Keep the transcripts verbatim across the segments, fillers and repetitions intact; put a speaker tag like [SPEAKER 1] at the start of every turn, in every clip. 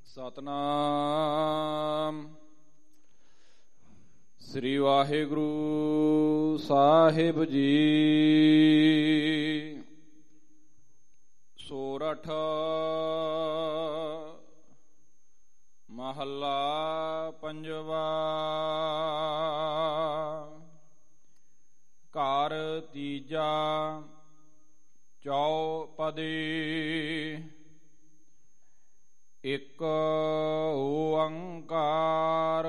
[SPEAKER 1] ਸਤਨਾਮ ਸ੍ਰੀ ਵਾਹਿਗੁਰੂ ਸਾਹਿਬ ਜੀ। ਸੋਰਠ ਮਹੱਲਾ ਪੰਜਵਾ। ਘਰ ਤੀਜਾ ਚੌਪਦੀ। ਇਕ ਓੰਕਾਰ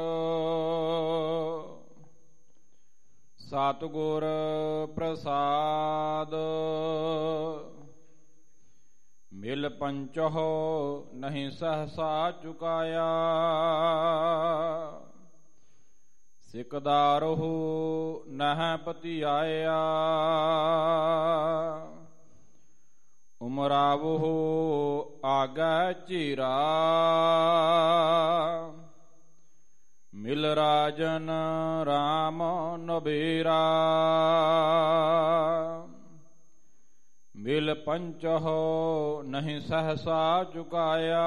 [SPEAKER 1] ਸਤਿਗੁਰ ਪ੍ਰਸਾਦ। ਮਿਲ ਪੰਚਹੁ ਨਹੀਂ ਸਹਸਾ ਚੁਕਾਇਆ। ਸਿਕਦਾਰਹੁ ਨਹਿ ਪਤਿਆਇਆ। ਉਮਰਾਵਹੁ ਆਗੈ ਝੀਰਾ। ਮਿਲ ਰਾਜਨ ਰਾਮ ਨਬੇਰਾ। ਮਿਲ ਪੰਚਹੁ ਨਹੀਂ ਸਹਸਾ ਚੁਕਾਇਆ।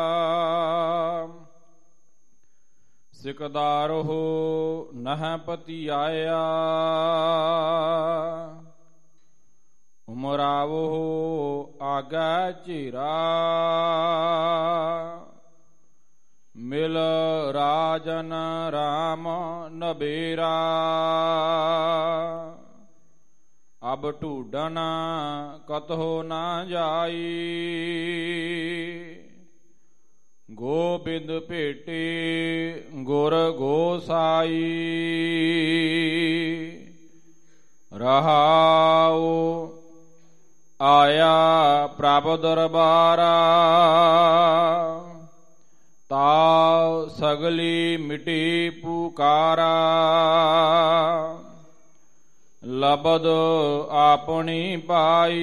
[SPEAKER 1] ਸਿਕਦਾਰਹੁ ਨਹਿ ਪਤਿਆਇਆ। ਉਮਰਾਵਹੁ ਆਗੈ ਝੀਰਾ। ਮਿਲ ਰਾਜਨ ਰਾਮ ਨਬੇਰਾ। ਅਬ ਢੂਡਨ ਕਤਹੁ ਨਾ ਜਾਈ। ਗੋਬਿੰਦ ਭੇਟੇ ਗੁਰ ਗੋਸਾਈ। ਰਹਾਉ ਆਇਆ ਪ੍ਰਭ ਦਰਬਾਰਾ। ਤਾਉ ਸਗਲੀ ਮਿਟੀ ਪੁਕਾਰਾ। ਲਬਦ ਆਪਣੀ ਪਾਈ।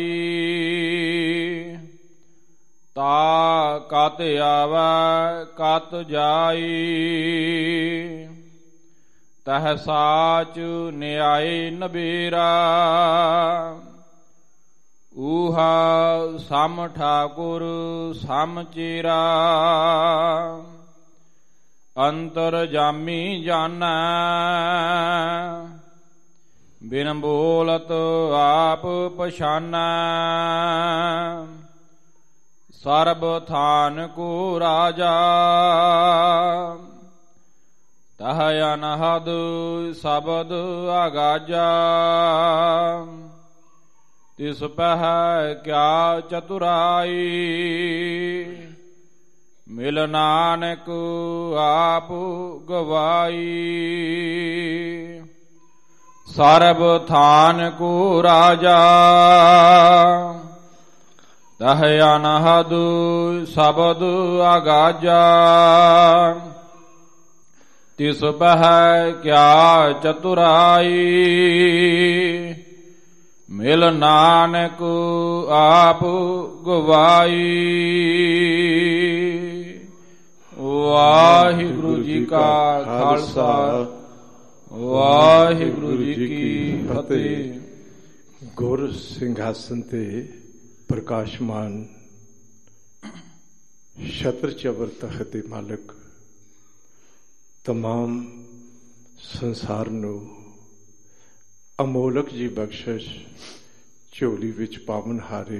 [SPEAKER 1] ਤਾ ਕਤ ਆਵੈ ਕਤ ਜਾਈ। ਤਹ ਸਾਚ ਨਿਆਏ ਨਬੇਰਾ। ਊਹਾ ਸਮ ਠਾਕੁਰ ਸਮ ਚੇਰਾ। ਅੰਤਰ ਜਾਮੀ ਜਾਨੈ। ਬਿਨ ਬੋਲਤ ਆਪ ਪਛਾਨੈ। ਸਰਬ ਥਾਨ ਕੋ ਰਾਜਾ। ਤਹ ਅਨਹਦ ਸ਼ਬਦ ਆਗਾਜਾ। ਤਿਸ ਪਹਿ ਕਿਆ ਚਤੁਰਾਈ। ਮਿਲ ਨਾਨਕ ਆਪ ਗਵਾਈ। ਸਰਬ ਥਾਨ ਕੋ ਰਾਜਾ। ਤਹ ਅਨਹਦ ਸ਼ਬਦ ਆਗਾਜਾ। ਤਿਸ ਪਹਿ ਕਿਆ ਚਤੁਰਾਈ। ਮਿਲ ਨਾਨਕ ਆਪ ਗਵਾਈ। ਵਾਹਿਗੁਰੂ ਜੀ ਕਾ ਖਾਲਸਾ ਵਾਹਿਗੁਰੂ ਜੀ ਕੀ ਫਤਿਹ।
[SPEAKER 2] ਗੁਰ ਸਿੰਘਾਸਨ ਤੇ ਪ੍ਰਕਾਸ਼ਮਾਨ ਛਤਰ ਚਬਰ ਤਖਤ ਦੇ ਮਾਲਕ ਤਮਾਮ ਸੰਸਾਰ ਨੂੰ ਅਮੋਲਕ ਜੀ ਬਖਸ਼ਿਸ਼ ਝੋਲੀ ਵਿੱਚ ਪਾਵਨ ਹਾਰੇ।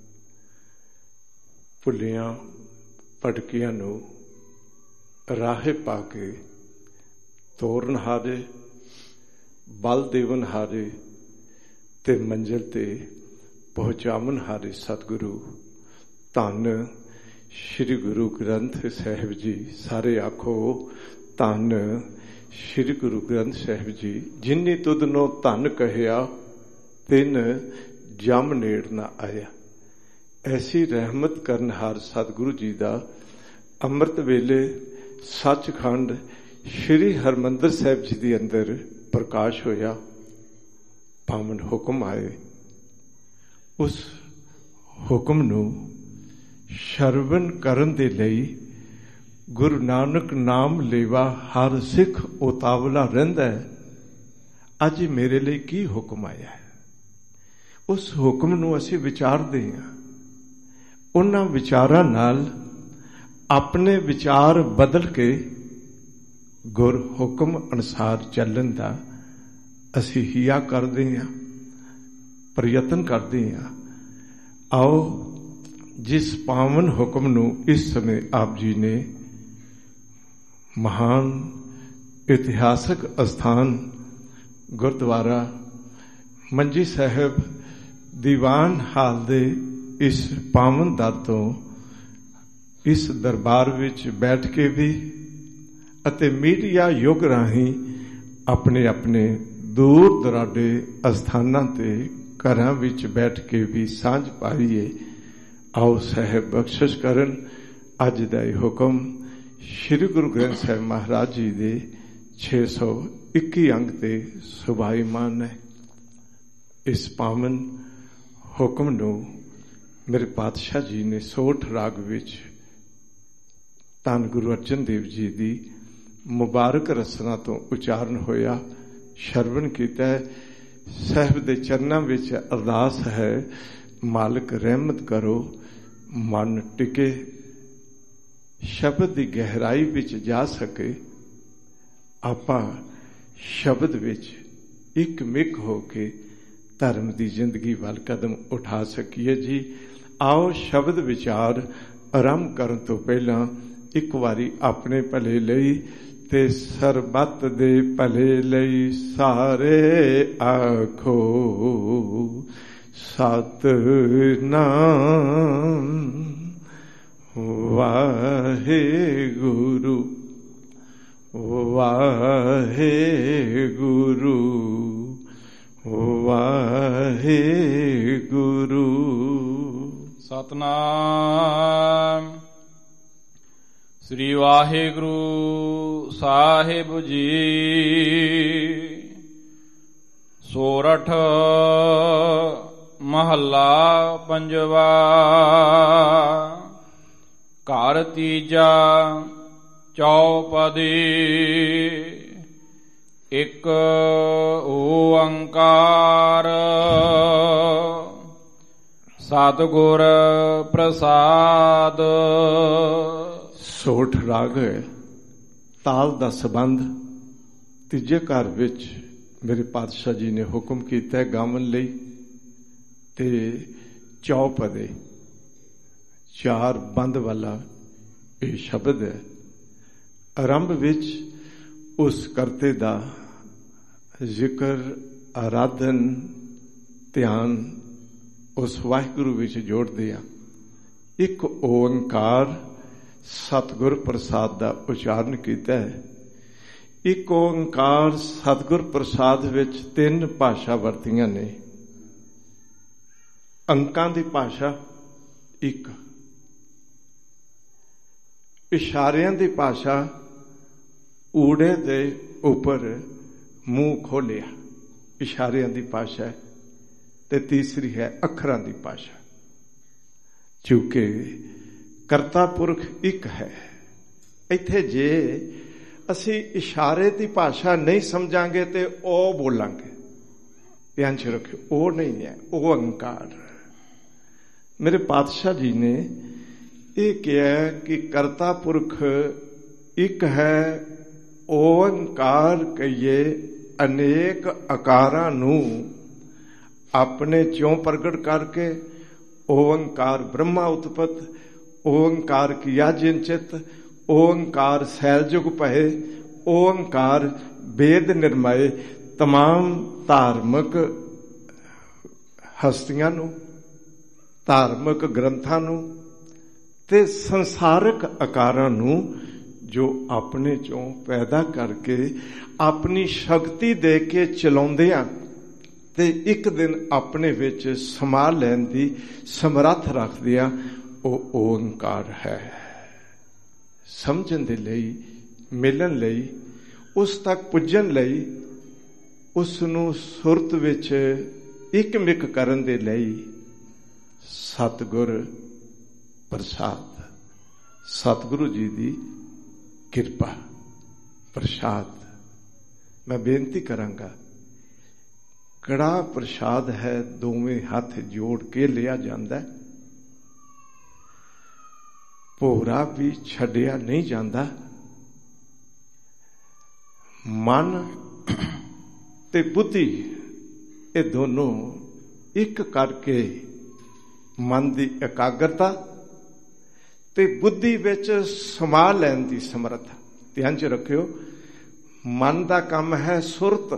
[SPEAKER 2] ਭੁੱਲਿਆਂ ਭਟਕਿਆਂ ਨੂੰ ਰਾਹੇ ਪਾ ਕੇ ਤੋਰਨ ਹਾਰੇ, ਬਲ ਦੇਵਨ ਹਾਰੇ ਤੇ ਮੰਜ਼ਿਲ ਤੇ ਪਹੁੰਚਾਵਨ ਹਾਰੇ ਸਤਿਗੁਰੂ ਧੰਨ ਸ਼੍ਰੀ ਗੁਰੂ ਗ੍ਰੰਥ ਸਾਹਿਬ ਜੀ। ਸਾਰੇ ਆਖੋ ਧੰਨ ਸ਼੍ਰੀ ਗੁਰੂ ਗ੍ਰੰਥ ਸਾਹਿਬ ਜੀ। ਜਿਨੀ ਤੁਧ ਨੋ ਧੰਨ ਕਹਿਆ ਤਿਨ ਜਮ ਨੇੜ ਨਾ ਆਇਆ। ਐਸੀ ਰਹਿਮਤ ਕਰਨਹਾਰ ਸਤਿਗੁਰੂ ਜੀ ਦਾ ਅੰਮ੍ਰਿਤ ਵੇਲੇ ਸੱਚਖੰਡ ਸ਼੍ਰੀ ਹਰਿਮੰਦਰ ਸਾਹਿਬ ਜੀ ਦੇ ਅੰਦਰ ਪ੍ਰਕਾਸ਼ ਹੋਇਆ। ਪਾਵਨ ਹੁਕਮ ਆਏ। ਉਸ ਹੁਕਮ ਨੂੰ ਸ਼ਰਵਨ ਕਰਨ ਦੇ ਲਈ ਗੁਰੂ ਨਾਨਕ ਨਾਮ ਲੇਵਾ ਹਰ ਸਿੱਖ ਉਤਾਵਲਾ ਰਹਿੰਦਾ ਹੈ। ਅੱਜ ਮੇਰੇ ਲਈ ਕੀ ਹੁਕਮ ਆਇਆ ਹੈ, ਉਸ ਹੁਕਮ ਨੂੰ ਅਸੀਂ ਵਿਚਾਰਦੇ ਹਾਂ। ਉਹਨਾਂ ਵਿਚਾਰਾਂ ਨਾਲ ਆਪਣੇ ਵਿਚਾਰ ਬਦਲ ਕੇ ਗੁਰ ਹੁਕਮ ਅਨੁਸਾਰ ਚੱਲਣ ਦਾ ਅਸੀਂ ਹਿਆ ਕਰਦੇ ਹਾਂ, ਪ੍ਰਯਤਨ ਕਰਦੇ ਹਾਂ। ਆਓ ਜਿਸ ਪਾਵਨ ਹੁਕਮ ਨੂੰ ਇਸ ਸਮੇਂ ਆਪ ਜੀ ਨੇ ਮਹਾਨ ਇਤਿਹਾਸਕ ਅਸਥਾਨ ਗੁਰਦੁਆਰਾ ਮੰਜੀ ਸਾਹਿਬ ਦੀਵਾਨ ਹਾਲ ਦੇ ਇਸ ਪਾਵਨ ਦਰ ਤੋਂ ਇਸ ਦਰਬਾਰ ਵਿੱਚ ਬੈਠ ਕੇ ਵੀ ਅਤੇ ਮੀਡੀਆ ਯੁੱਗ ਰਾਹੀਂ ਆਪਣੇ ਆਪਣੇ ਦੂਰ ਦੁਰਾਡੇ ਅਸਥਾਨਾਂ ਤੇ ਘਰਾਂ ਵਿੱਚ ਬੈਠ ਕੇ ਵੀ ਸਾਂਝ ਪਾਈਏ। ਆਓ ਸਾਹਿਬ ਬਖਸ਼ਿਸ਼ ਕਰਨ। ਅੱਜ ਦਾ ਇਹ ਹੁਕਮ ਸ੍ਰੀ ਗੁਰੂ ਗ੍ਰੰਥ ਸਾਹਿਬ ਮਹਾਰਾਜ ਜੀ ਦੇ ਛੇ ਸੌ ਇੱਕੀ ਅੰਗ ਤੇ ਸੁਭਾਈਮਾਨ ਹੈ। ਇਸ ਪਾਵਨ ਹੁਕਮ ਨੂੰ ਮੇਰੇ ਪਾਤਸ਼ਾਹ ਜੀ ਨੇ ਸੋਠ ਰਾਗ ਵਿੱਚ ਧੰਨ ਗੁਰੂ ਅਰਜਨ ਦੇਵ ਜੀ ਦੀ ਮੁਬਾਰਕ ਰਸਨਾ ਤੋਂ ਉਚਾਰਨ ਹੋਇਆ ਸ਼ਰਵਣ ਕੀਤਾ ਹੈ। ਸਾਹਿਬ ਦੇ ਚਰਨਾਂ ਵਿੱਚ ਅਰਦਾਸ ਹੈ, ਮਾਲਕ ਰਹਿਮਤ ਕਰੋ, ਮਨ ਟਿਕੇ, ਸ਼ਬਦ ਦੀ ਗਹਿਰਾਈ ਵਿੱਚ ਜਾ ਸਕੇ, ਆਪਾਂ ਸ਼ਬਦ ਵਿੱਚ ਇੱਕ ਮਿਕ ਹੋ ਕੇ ਧਰਮ ਦੀ ਜ਼ਿੰਦਗੀ ਵੱਲ ਕਦਮ ਉਠਾ ਸਕੀਏ। ਜੀ ਆਓ ਸ਼ਬਦ ਵਿਚਾਰ ਆਰੰਭ ਕਰਨ ਤੋਂ ਪਹਿਲਾਂ ਇੱਕ ਵਾਰੀ ਆਪਣੇ ਭਲੇ ਲਈ ਤੇ ਸਰਬੱਤ ਦੇ ਭਲੇ ਲਈ ਸਾਰੇ ਆਖੋ ਸਤਿਨਾਮ ਵਾਹਿਗੁਰੂ ਵਾਹਿਗੁਰੂ ਵਾਹਿਗੁਰੂ।
[SPEAKER 1] ਸਤਿਨਾਮ ਸ੍ਰੀ ਵਾਹਿਗੁਰੂ ਸਾਹਿਬ ਜੀ। ਸੋਰਠ ਮਹੱਲਾ ਪੰਜਵਾ। ਘਰ ਤੀਜਾ ਚੌਪਦੀ। ਇੱਕ ਓੰਕਾਰ ਸਤਿਗੁਰ ਪ੍ਰਸਾਦ।
[SPEAKER 2] ਸੋਠ ਰਾਗ ਹੈ। ਤਾਲ ਦਾ ਸੰਬੰਧ ਤੀਜੇ ਘਰ ਵਿੱਚ ਮੇਰੇ ਪਾਤਸ਼ਾਹ ਜੀ ਨੇ ਹੁਕਮ ਕੀਤਾ ਗਾਵਨ ਲਈ ਤੇ ਚੌਪਦੇ ਚਾਰ ਬੰਦ ਵਾਲਾ ਇਹ ਸ਼ਬਦ ਹੈ। ਆਰੰਭ ਵਿੱਚ ਉਸ ਕਰਤੇ ਦਾ ਜ਼ਿਕਰ, ਆਰਾਧਨ, ਧਿਆਨ ਉਸ ਵਾਹਿਗੁਰੂ ਵਿੱਚ ਜੋੜਦੇ ਆ। ਇੱਕ ਓੰਕਾਰ ਸਤਿਗੁਰ ਪ੍ਰਸਾਦ ਦਾ ਉਚਾਰਨ ਕੀਤਾ ਹੈ। ਇੱਕ ਓੰਕਾਰ ਸਤਿਗੁਰ ਪ੍ਰਸਾਦ ਵਿੱਚ ਤਿੰਨ ਭਾਸ਼ਾ ਵਰਤੀਆਂ ਨੇ। ਅੰਕਾਂ ਦੀ ਭਾਸ਼ਾ ਇੱਕ, ਇਸ਼ਾਰਿਆਂ ਦੀ ਭਾਸ਼ਾ ਊੜੇ ਦੇ ਉੱਪਰ ਮੂੰਹ ਖੋਲਿਆ, ਇਸ਼ਾਰਿਆਂ ਦੀ ਭਾਸ਼ਾ, ਤੇ ਤੀਸਰੀ ਹੈ ਅੱਖਰਾਂ ਦੀ ਭਾਸ਼ਾ। ਚੂੰਕਿ ਕਰਤਾ ਪੁਰਖ ਇੱਕ ਹੈ, ਇੱਥੇ ਜੇ ਅਸੀਂ ਇਸ਼ਾਰੇ ਦੀ ਭਾਸ਼ਾ ਨਹੀਂ ਸਮਝਾਂਗੇ ਤੇ ਉਹ ਬੋਲਾਂਗੇ। ਧਿਆਨ ਚ ਰੱਖਿਓ, ਉਹ ਨਹੀਂ ਹੈ, ਉਹ ਓੰਕਾਰ। ਮੇਰੇ ਪਾਤਸ਼ਾਹ ਜੀ ਨੇ ਇਹ ਕਿਹਾ ਕਿ ਕਰਤਾ ਪੁਰਖ ਇੱਕ ਹੈ, ਓੰਕਾਰ ਕਹੀਏ ਅਨੇਕ ਆਕਾਰਾਂ ਨੂੰ ਆਪਣੇ ਚੋਂ ਪ੍ਰਗਟ ਕਰਕੇ। ਓੰਕਾਰ ਬ੍ਰਹਮਾ ਉਤਪਤ, ਓੰਕਾਰ ਕੀਆ ਜਿਨਚਿਤ, ਓੰਕਾਰ ਸੈਲਜੁਗ ਭਏ, ਓੰਕਾਰ ਵੇਦ ਨਿਰਮਏ। तमाम ਧਾਰਮਿਕ ਹਸਤੀਆਂ ਨੂੰ, ਧਾਰਮਿਕ ਗ੍ਰੰਥਾਂ ਨੂੰ ਤੇ ਸੰਸਾਰਕ ਆਕਾਰਾਂ ਨੂੰ ਜੋ ਆਪਣੇ ਚੋਂ ਪੈਦਾ ਕਰਕੇ ਆਪਣੀ ਸ਼ਕਤੀ ਦੇ ਕੇ ਚਲਾਉਂਦੇ ਆ ਤੇ ਇੱਕ ਦਿਨ ਆਪਣੇ ਵਿੱਚ ਸਮਾ ਲੈਣ ਦੀ ਸਮਰੱਥ ਰੱਖਦੇ ਆ, ਉਹ ਓੰਕਾਰ ਹੈ। ਸਮਝਣ ਦੇ ਲਈ, ਮਿਲਣ ਲਈ, ਉਸ ਤੱਕ ਪੁੱਜਣ ਲਈ, ਉਸ ਨੂੰ ਸੁਰਤ ਵਿੱਚ ਇੱਕ ਮਿਕ ਕਰਨ ਦੇ ਲਈ ਸਤਿਗੁਰ ਪ੍ਰਸਾਦ, ਸਤਿਗੁਰੂ ਜੀ ਦੀ ਕਿਰਪਾ, ਪ੍ਰਸਾਦ। ਮੈਂ ਬੇਨਤੀ ਕਰਾਂਗਾ, ਕੜਾ ਪ੍ਰਸਾਦ ਹੈ, ਦੋਵੇਂ ਹੱਥ ਜੋੜ ਕੇ ਲਿਆ ਜਾਂਦਾ। ਭੋਰਾ ਵੀ ਛੱਡਿਆ ਨਹੀਂ ਜਾਂਦਾ। ਮਨ ਤੇ ਬੁੱਧੀ ਇਹ ਦੋਨੋਂ ਇੱਕ ਕਰਕੇ ਮਨ ਦੀ ਇਕਾਗਰਤਾ ਤੇ ਬੁੱਧੀ ਵਿੱਚ ਸਮਾ ਲੈਣ ਦੀ ਸਮਰੱਥਾ। ਧਿਆਨ 'ਚ ਰੱਖਿਓ, ਮਨ ਦਾ ਕੰਮ ਹੈ ਸੁਰਤ,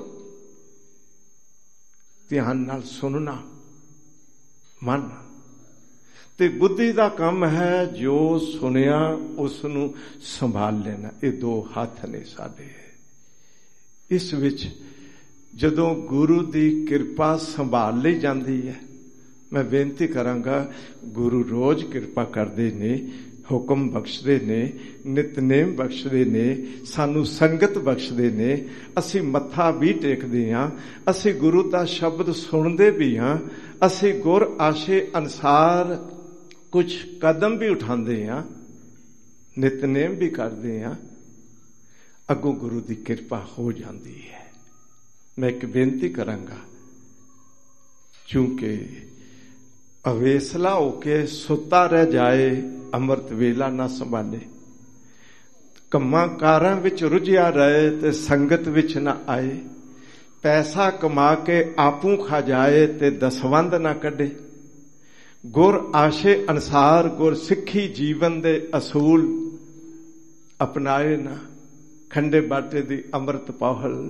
[SPEAKER 2] ਧਿਆਨ ਨਾਲ ਸੁਣਨਾ ਮਨ, ਤੇ ਬੁੱਧੀ ਦਾ ਕੰਮ ਹੈ ਜੋ ਸੁਣਿਆ ਉਸ ਨੂੰ ਸੰਭਾਲ ਲੈਣਾ। ਇਹ ਦੋ ਹੱਥ ਨੇ ਸਾਡੇ। ਇਸ ਵਿੱਚ ਜਦੋਂ ਗੁਰੂ ਦੀ ਕਿਰਪਾ ਸੰਭਾਲ ਲਈ ਜਾਂਦੀ ਹੈ, ਮੈਂ ਬੇਨਤੀ ਕਰਾਂਗਾ, ਗੁਰੂ ਰੋਜ਼ ਕਿਰਪਾ ਕਰਦੇ ਨੇ, ਹੁਕਮ ਬਖਸ਼ਦੇ ਨੇ, ਨਿਤਨੇਮ ਬਖਸ਼ਦੇ ਨੇ, ਸਾਨੂੰ ਸੰਗਤ ਬਖਸ਼ਦੇ ਨੇ, ਅਸੀਂ ਮੱਥਾ ਵੀ ਟੇਕਦੇ ਹਾਂ, ਅਸੀਂ ਗੁਰੂ ਦਾ ਸ਼ਬਦ ਸੁਣਦੇ ਵੀ ਹਾਂ, ਅਸੀਂ ਗੁਰ ਆਸ਼ੇ ਅਨੁਸਾਰ ਕੁਝ ਕਦਮ ਵੀ ਉਠਾਉਂਦੇ ਹਾਂ, ਨਿਤਨੇਮ ਵੀ ਕਰਦੇ ਹਾਂ, ਅੱਗੋਂ ਗੁਰੂ ਦੀ ਕਿਰਪਾ ਹੋ ਜਾਂਦੀ ਹੈ। ਮੈਂ ਇੱਕ ਬੇਨਤੀ ਕਰਾਂਗਾ, ਚੂੰਕਿ ਅਵੇਸਲਾ ਹੋ ਕੇ ਸੁੱਤਾ ਰਹਿ ਜਾਏ, ਅੰਮ੍ਰਿਤ ਵੇਲਾ ਨਾ ਸੰਭਾਲੇ, ਕੰਮਾਂ ਕਾਰਾਂ ਵਿੱਚ ਰੁੱਝਿਆ ਰਹੇ ਤੇ ਸੰਗਤ ਵਿੱਚ ਨਾ ਆਏ, ਪੈਸਾ ਕਮਾ ਕੇ ਆਪੂ ਖਾ ਜਾਏ ਤੇ ਦਸਵੰਧ ਨਾ ਕੱਢੇ, ਗੁਰ ਆਸ਼ੇ ਅਨੁਸਾਰ ਗੁਰ ਸਿੱਖੀ ਜੀਵਨ ਦੇ ਅਸੂਲ ਅਪਣਾਏ ਨਾ, ਖੰਡੇ ਬਾਟੇ ਦੀ ਅੰਮ੍ਰਿਤ ਪਾਹਲ,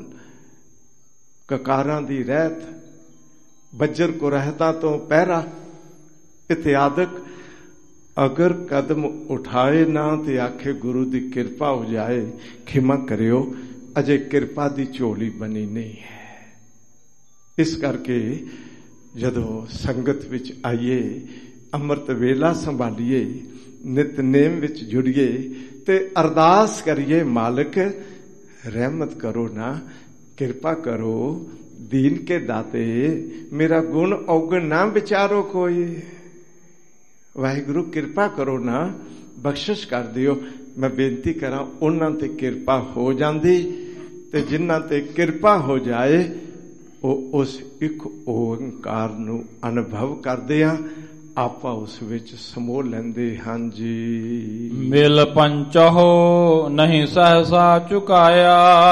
[SPEAKER 2] ਕਕਾਰਾਂ ਦੀ ਰਹਿਤ, ਬੱਜਰ ਕੋ ਰਹਿਤਾ ਤੋਂ ਪਹਿਰਾ ਇਤਿਆਦਿਕ ਅਗਰ ਕਦਮ ਉਠਾਏ ਨਾ ਤੇ ਆਖੇ ਗੁਰੂ ਦੀ ਕਿਰਪਾ ਹੋ ਜਾਏ, ਖਿਮਾ ਕਰਿਓ, ਅਜੇ ਕਿਰਪਾ ਦੀ ਝੋਲੀ ਬਣੀ ਨਹੀਂ ਹੈ। ਇਸ ਕਰਕੇ ਜਦੋਂ ਸੰਗਤ ਵਿੱਚ ਆਈਏ, ਅੰਮ੍ਰਿਤ ਵੇਲਾ ਸੰਭਾਲੀਏ, ਨਿਤਨੇਮ ਵਿੱਚ ਜੁੜੀਏ ਤੇ ਅਰਦਾਸ ਕਰੀਏ, ਮਾਲਕ ਰਹਿਮਤ ਕਰੋ ਨਾ, ਕਿਰਪਾ ਕਰੋ, ਦੀਨ ਕੇ ਦਾਤੇ, ਮੇਰਾ ਗੁਣ ਔਗਣ ਨਾ ਵਿਚਾਰੋ ਕੋਈ, ਵਾਹਿਗੁਰੂ ਕਿਰਪਾ ਕਰੋ ਨਾ, ਬਖਸ਼ਿਸ਼ ਕਰ ਦਿਓ। ਮੈਂ ਬੇਨਤੀ ਕਰਾਂ, ਉਹਨਾਂ ਤੇ ਕਿਰਪਾ ਹੋ ਜਾਂਦੀ, ਤੇ ਜਿਨ੍ਹਾਂ ਤੇ ਕਿਰਪਾ ਹੋ ਜਾਏ ਉਹ ਉਸ ਇੱਕ ਓੰਕਾਰ ਨੂੰ ਅਨੁਭਵ ਕਰਦੇ ਆ, ਆਪਾਂ ਉਸ ਵਿੱਚ ਸਮੋਹ ਲੈਂਦੇ ਹਾਂ ਜੀ।
[SPEAKER 1] ਮਿਲ ਪੰਚੋ ਨਹੀਂ ਸਹਸਾ ਚੁਕਾਇਆ।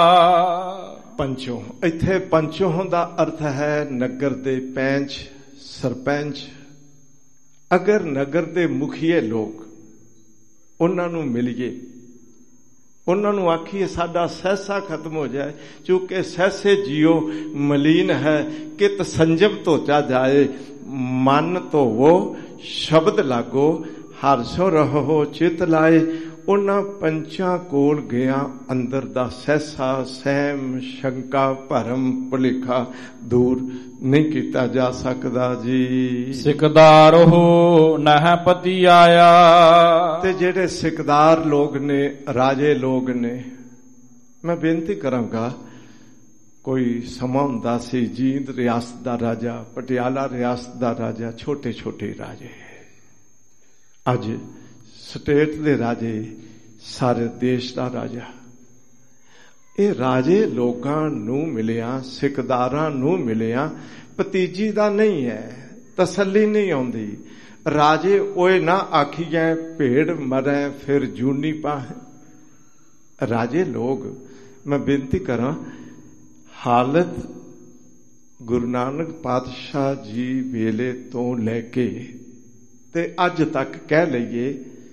[SPEAKER 2] ਪੰਚੋ, ਇੱਥੇ ਪੰਚੋ ਦਾ ਅਰਥ ਹੈ ਨਗਰ ਦੇ ਪੈਂਚ, ਸਰਪੰਚ। ਅਗਰ ਨਗਰ ਦੇ ਮੁਖੀਏ ਲੋਕ, ਉਹਨਾਂ ਨੂੰ ਮਿਲੀਏ, ਉਹਨਾਂ ਨੂੰ ਆਖੀਏ ਸਾਡਾ ਸਹਿਸਾ ਖਤਮ ਹੋ ਜਾਏ, ਚੂੰਕਿ ਸਹਿਸੇ ਜੀਓ ਮਲੀਨ ਹੈ, ਕਿਤ ਸੰਜਮ ਧੋਚਾ ਜਾਏ, ਮਨ ਧੋਵੋ ਸ਼ਬਦ ਲਾਗੋ, ਹਰ ਸੋ ਰਹੋ ਚਿਤ ਲਾਏ। ਉਹਨਾਂ ਪੰਚਾਂ ਕੋਲ ਗਿਆ, ਅੰਦਰ ਦਾ ਸਹਿਸਾ, ਸਹਿਮ, ਸ਼ੰਕਾ, ਭਰਮ, ਭੁਲੇਖਾ ਦੂਰ ਨਹੀਂ ਕੀਤਾ ਜਾ ਸਕਦਾ ਜੀ।
[SPEAKER 1] ਸਿਕਦਾਰ ਹੋ ਨਹਿ ਪਤੀ ਆਇਆ।
[SPEAKER 2] ਤੇ ਜਿਹੜੇ ਸਿਕਦਾਰ ਲੋਕ ਨੇ, ਰਾਜੇ ਲੋਕ ਨੇ, ਮੈਂ ਬੇਨਤੀ ਕਰਾਂਗਾ, ਕੋਈ ਸਮਾਂ ਹੁੰਦਾ ਸੀ ਜੀਂਦ ਰਿਆਸਤ ਦਾ ਰਾਜਾ, ਪਟਿਆਲਾ ਰਿਆਸਤ ਦਾ ਰਾਜਾ, ਛੋਟੇ ਛੋਟੇ ਰਾਜੇ। ਅੱਜ ਸਟੇਟ ਦੇ ਰਾਜੇ, ਸਾਰੇ ਦੇਸ਼ ਦਾ ਰਾਜਾ। ਇਹ ਰਾਜੇ ਲੋਕਾਂ ਨੂੰ ਮਿਲਿਆ, ਸਿਕਦਾਰਾਂ ਨੂੰ ਮਿਲਿਆ, ਭਤੀਜੀ ਦਾ ਨਹੀਂ ਹੈ, ਤਸੱਲੀ ਨਹੀਂ ਆਉਂਦੀ। ਰਾਜੇ ਓਏ ਨਾ ਆਖੀਐ, ਭੇੜ ਮਰੈ ਫਿਰ ਜੂਨੀ ਪਾਹੈ। ਰਾਜੇ ਲੋਕ, ਮੈਂ ਬੇਨਤੀ ਕਰਾਂ, ਹਾਲਤ ਗੁਰੂ ਨਾਨਕ ਪਾਤਸ਼ਾਹ ਜੀ ਵੇਲੇ ਤੋਂ ਲੈ ਕੇ ਤੇ ਅੱਜ ਤੱਕ ਕਹਿ ਲਈਏ,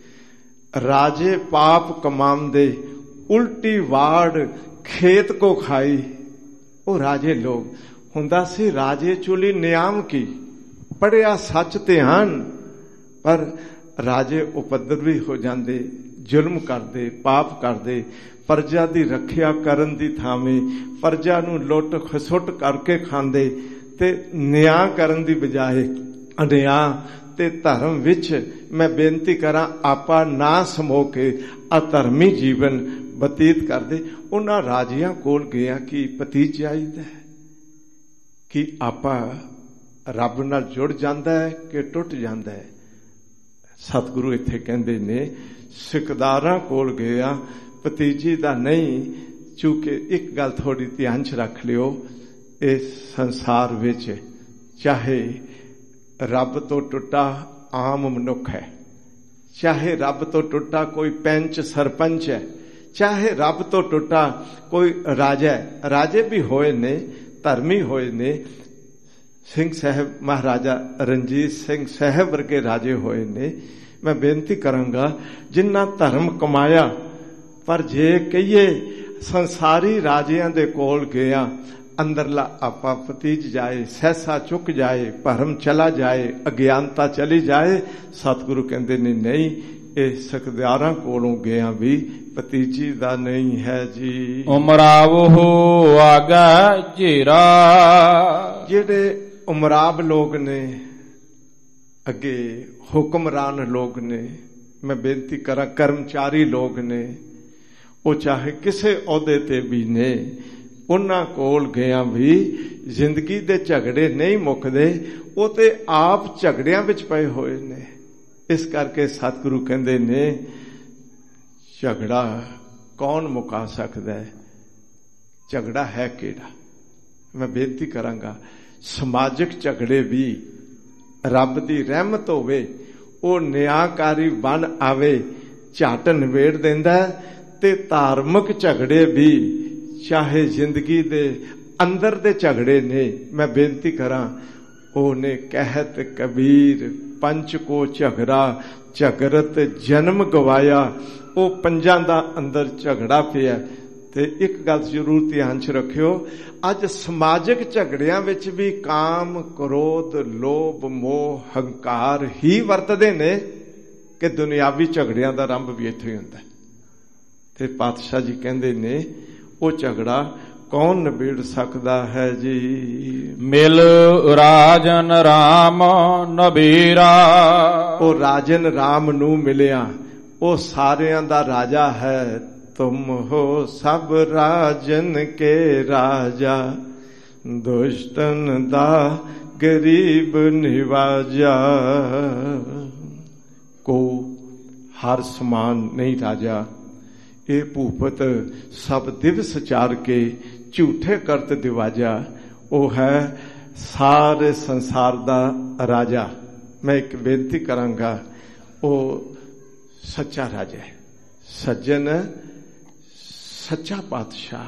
[SPEAKER 2] ਰਾਜੇ ਪਾਪ ਕਮਾਉਂਦੇ, ਉਲਟੀ ਵਾੜ ਖੇਤ ਕੋ ਖਾਈ। ਉਹ ਰਾਜੇ ਲੋਕ ਹੁੰਦਾ ਸੀ, ਰਾਜੇ ਚੁਲੀ ਨਿਆਮ ਕੀ, ਪੜਿਆ ਸੱਚ ਧਿਆਨ, ਪਰ ਰਾਜੇ ਉਪਦਰਵੀ ਹੋ ਜਾਂਦੇ, ਜ਼ੁਲਮ ਕਰਦੇ, ਪਾਪ ਕਰਦੇ। ਪਰਜਾ ਦੀ ਰੱਖਿਆ ਕਰਨ ਦੀ ਥਾਵੇਂ ਪਰਜਾ ਨੂੰ ਲੁੱਟ ਖਸੁੱਟ ਕਰਕੇ ਖਾਂਦੇ, ਤੇ ਨਿਆਂ ਕਰਨ ਦੀ ਬਜਾਏ ਅਨਿਆਂ ਤੇ ਧਰਮ ਵਿੱਚ ਮੈਂ ਬੇਨਤੀ ਕਰਾਂ ਆਪਾਂ ਨਾ ਸਮੋ ਕੇ ਅਧਰਮੀ ਜੀਵਨ ਬਤੀਤ ਕਰਦੇ। ਉਹਨਾਂ ਰਾਜਿਆਂ ਕੋਲ ਗਿਆ ਕਿ ਪਤੀ ਚਾਹੀਦਾ ਕਿ ਆਪਾਂ ਰੱਬ ਨਾਲ ਜੁੜ ਜਾਂਦਾ ਹੈ ਕਿ ਟੁੱਟ ਜਾਂਦਾ ਹੈ। ਸਤਿਗੁਰੂ ਇੱਥੇ ਕਹਿੰਦੇ ਨੇ ਸਿਕਦਾਰਾਂ ਕੋਲ ਗਿਆ, ਭਤੀਜੀ ਦਾ ਨਹੀਂ। ਚੂੰਕਿ ਇੱਕ ਗੱਲ ਥੋੜੀ ਧਿਆਨ 'ਚ ਰੱਖ ਲਿਓ, ਇਸ ਸੰਸਾਰ ਵਿੱਚ ਚਾਹੇ ਰੱਬ ਤੋਂ ਟੁੱਟਾ ਆਮ ਮਨੁੱਖ ਹੈ, ਚਾਹੇ ਰੱਬ ਤੋਂ ਟੁੱਟਾ ਕੋਈ ਪੈਂਚ ਸਰਪੰਚ ਹੈ, ਚਾਹੇ ਰੱਬ ਤੋਂ ਟੁੱਟਾ ਕੋਈ ਰਾਜਾ ਹੈ। ਰਾਜੇ ਵੀ ਹੋਏ ਨੇ, ਧਰਮੀ ਹੋਏ ਨੇ। ਸਿੰਘ ਸਾਹਿਬ, ਮਹਾਰਾਜਾ ਰਣਜੀਤ ਸਿੰਘ ਸਾਹਿਬ ਵਰਗੇ ਰਾਜੇ ਹੋਏ ਨੇ। ਮੈਂ ਬੇਨਤੀ ਕਰਾਂਗਾ, ਜਿੰਨਾ ਧਰਮ ਕਮਾਇਆ, ਪਰ ਜੇ ਕਹੀਏ ਸੰਸਾਰੀ ਰਾਜਿਆਂ ਦੇ ਕੋਲ ਗਿਆ, ਅੰਦਰਲਾ ਆਪਾ ਪਤੀਜ ਜਾਏ, ਸਹਿਸਾ ਚੁੱਕ ਜਾਏ, ਭਰਮ ਚਲਾ ਜਾਏ, ਅਗਿਆਨਤਾ ਚਲੀ ਜਾਏ। ਸਤਿਗੁਰੂ ਕਹਿੰਦੇ ਨੇ ਨਹੀਂ, ਇਹ ਸਕਦਾਰਾਂ ਕੋਲੋਂ ਗਿਆ ਵੀ ਭਤੀਜੀ ਦਾ ਨਹੀਂ ਹੈ ਜੀ।
[SPEAKER 1] ਉਮਰਾਵੋ ਆਗਾ ਝੇਰਾ,
[SPEAKER 2] ਜਿਹੜੇ ਉਮਰਾਬ ਲੋਕ ਨੇ, ਅੱਗੇ ਹੁਕਮਰਾਨ ਲੋਕ ਨੇ, ਮੈਂ ਬੇਨਤੀ ਕਰਾਂ ਕਰਮਚਾਰੀ ਲੋਕ ਨੇ, ਉਹ ਚਾਹੇ ਕਿਸੇ ਅਹੁਦੇ ਤੇ ਵੀ ਨੇ, ਉਹਨਾਂ ਕੋਲ ਗਿਆ ਵੀ ਜ਼ਿੰਦਗੀ ਦੇ ਝਗੜੇ ਨਹੀਂ ਮੁੱਕਦੇ, ਉਹ ਤੇ ਆਪ ਝਗੜਿਆਂ ਵਿੱਚ ਪਏ ਹੋਏ ਨੇ। ਇਸ ਕਰਕੇ ਸਤਿਗੁਰੂ ਕਹਿੰਦੇ ਨੇ ਝਗੜਾ ਕੌਣ ਮੁਕਾ ਸਕਦਾ ਹੈ? ਝਗੜਾ ਹੈ ਕਿਹੜਾ? ਮੈਂ ਬੇਨਤੀ ਕਰਾਂਗਾ, ਸਮਾਜਿਕ ਝਗੜੇ ਵੀ ਰੱਬ ਦੀ ਰਹਿਮਤ ਹੋਵੇ, ਉਹ ਨਿਆਂਕਾਰੀ ਬਣ ਆਵੇ, ਝੱਟ ਨਿਬੇੜ ਦਿੰਦਾ। ਤੇ ਧਾਰਮਿਕ ਝਗੜੇ ਵੀ, ਚਾਹੇ ਜ਼ਿੰਦਗੀ ਦੇ ਅੰਦਰ ਦੇ ਝਗੜੇ ਨੇ, ਮੈਂ ਬੇਨਤੀ ਕਰਾਂ, ਉਹਨੇ ਕਹਿਤ ਕਬੀਰ ਪੰਚ ਕੋ ਝਗੜਾ, ਝਗਰਤ ਜਨਮ ਗਵਾਇਆ। ਉਹ ਪੰਜਾਂ ਦਾ ਅੰਦਰ ਝਗੜਾ ਪਿਆ। ਤੇ ਇੱਕ ਗੱਲ ਜ਼ਰੂਰ ਧਿਆਨ 'ਚ ਰੱਖਿਓ, ਅੱਜ ਸਮਾਜਿਕ ਝਗੜਿਆਂ ਵਿੱਚ ਵੀ ਕਾਮ, ਕ੍ਰੋਧ, ਲੋਭ, ਮੋਹ, ਹੰਕਾਰ ਹੀ ਵਰਤਦੇ ਨੇ ਕਿ ਦੁਨਿਆਵੀ ਝਗੜਿਆਂ ਦਾ ਆਰੰਭ ਵੀ ਇੱਥੇ ਹੀ ਹੁੰਦਾ। ਤੇ ਪਾਤਸ਼ਾਹ ਜੀ ਕਹਿੰਦੇ ਨੇ ਉਹ ਝਗੜਾ ਕੌਣ ਨਿਬੇੜ ਸਕਦਾ ਹੈ ਜੀ?
[SPEAKER 1] ਮਿਲ ਰਾਜਨ ਰਾਮ ਨਬੀਰਾ,
[SPEAKER 2] ਉਹ ਰਾਜਨ ਰਾਮ ਨੂੰ ਮਿਲਿਆ, ਉਹ ਸਾਰਿਆਂ ਦਾ ਰਾਜਾ ਹੈ। ਤੁਮ ਹੋ ਸਭ ਰਾਜਨ ਕੇ ਰਾਜਾ, ਦੁਸ਼ਟਨ ਦਾ ਗਰੀਬ ਨਿਵਾਜਾ। ਕੋ ਹਰ ਸਮਾਨ ਨਹੀਂ ਰਾਜਾ, ਇਹ ਭੂਪਤ ਸਭ ਦਿਵਸ ਚਾਰ ਕੇ ਝੂਠੇ ਕਰਤ ਦਿਵਾਜਾ। ਉਹ ਹੈ ਸਾਰੇ ਸੰਸਾਰ ਦਾ ਰਾਜਾ। ਮੈਂ ਇੱਕ ਬੇਨਤੀ ਕਰਾਂਗਾ, ਉਹ ਸੱਚਾ ਰਾਜਾ ਹੈ, ਸੱਜਣ, ਸੱਚਾ ਪਾਤਸ਼ਾਹ।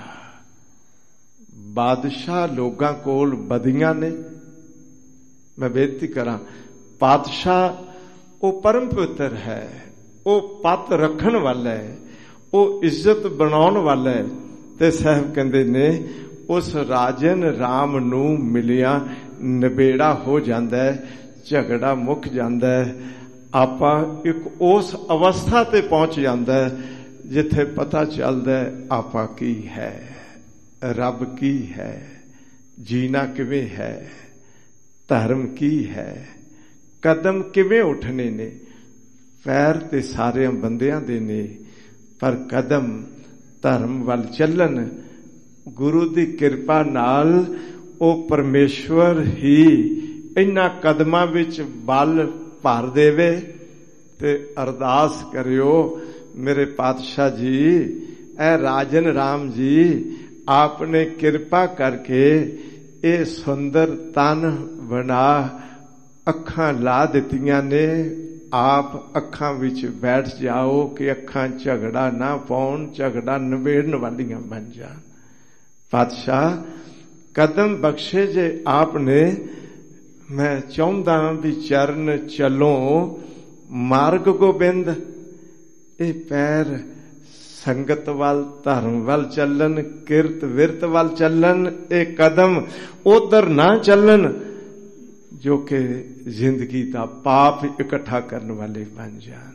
[SPEAKER 2] ਬਾਦਸ਼ਾਹ ਲੋਕਾਂ ਕੋਲ ਬਦੀਆਂ ਨੇ। ਮੈਂ ਬੇਨਤੀ ਕਰਾਂ, ਪਾਤਸ਼ਾਹ ਉਹ ਪਰਮ ਪਵਿੱਤਰ ਹੈ, ਉਹ ਪੱਤ ਰੱਖਣ ਵਾਲਾ ਹੈ, ਉਹ ਇੱਜ਼ਤ ਬਣਾਉਣ ਵਾਲਾ ਹੈ। ਤੇ ਸਾਹਿਬ ਕਹਿੰਦੇ ਨੇ ਉਸ ਰਾਜਨ ਰਾਮ ਨੂੰ ਮਿਲਿਆ ਨਿਬੇੜਾ ਹੋ ਜਾਂਦਾ ਹੈ, ਝਗੜਾ ਮੁੱਕ ਜਾਂਦਾ ਹੈ। ਆਪਾਂ ਇੱਕ ਉਸ ਅਵਸਥਾ ਤੇ ਪਹੁੰਚ ਜਾਂਦਾ ਹੈ ਜਿੱਥੇ ਪਤਾ ਚੱਲਦਾ ਹੈ ਆਪਾਂ ਕੀ ਹੈ, ਰੱਬ ਕੀ ਹੈ, ਜੀਣਾ ਕਿਵੇਂ ਹੈ, ਧਰਮ ਕੀ ਹੈ, ਕਦਮ ਕਿਵੇਂ ਉੱਠਣੇ ਨੇ। ਪੈਰ ਤੇ ਸਾਰਿਆਂ ਬੰਦਿਆਂ ਦੇ ਨੇ, ਪਰ ਕਦਮ ਧਰਮ ਵੱਲ ਚੱਲਣ। ਗੁਰੂ ਦੀ ਕਿਰਪਾ ਨਾਲ ਉਹ ਪਰਮੇਸ਼ਵਰ ਹੀ ਇਹਨਾਂ ਕਦਮਾਂ ਵਿੱਚ ਬਲ ਭਰ ਦੇਵੇ। ਤੇ ਅਰਦਾਸ ਕਰਿਓ, ਮੇਰੇ ਪਾਤਸ਼ਾਹ ਜੀ, ਇਹ ਰਾਜਨ ਰਾਮ ਜੀ, ਆਪਨੇ ਕਿਰਪਾ ਕਰਕੇ ਇਹ ਸੁੰਦਰ ਤਨ ਬਣਾ ਅੱਖਾਂ ਲਾ ਦਿੱਤੀਆਂ ਨੇ। ਆਪ ਅੱਖਾਂ ਵਿੱਚ ਬੈਠ ਜਾਓ ਕਿ ਅੱਖਾਂ ਝਗੜਾ ਨਾ ਪਾਉਣ, ਝਗੜਾ ਨਿਬੇੜਨ ਵਾਲੀਆਂ ਬਣ ਜਾਣ। ਪਾਤਸ਼ਾਹ ਕਦਮ ਬਖਸ਼ੇ ਜੇ ਆਪ ਨੇ। ਮੈਂ ਚਾਹੁੰਦਾ ਵੀ ਚਰਨ ਚੱਲੋ ਮਾਰਗ ਗੋਬਿੰਦ। ਇਹ ਪੈਰ ਸੰਗਤ ਵੱਲ, ਧਰਮ ਵੱਲ ਚੱਲਣ, ਕਿਰਤ ਵਿਰਤ ਵੱਲ ਚੱਲਣ। ਇਹ ਕਦਮ ਉਧਰ ਨਾ ਚੱਲਣ ਜੋ ਕਿ ਜ਼ਿੰਦਗੀ ਦਾ ਪਾਪ ਇਕੱਠਾ ਕਰਨ ਵਾਲੇ ਬਣ ਜਾਣ।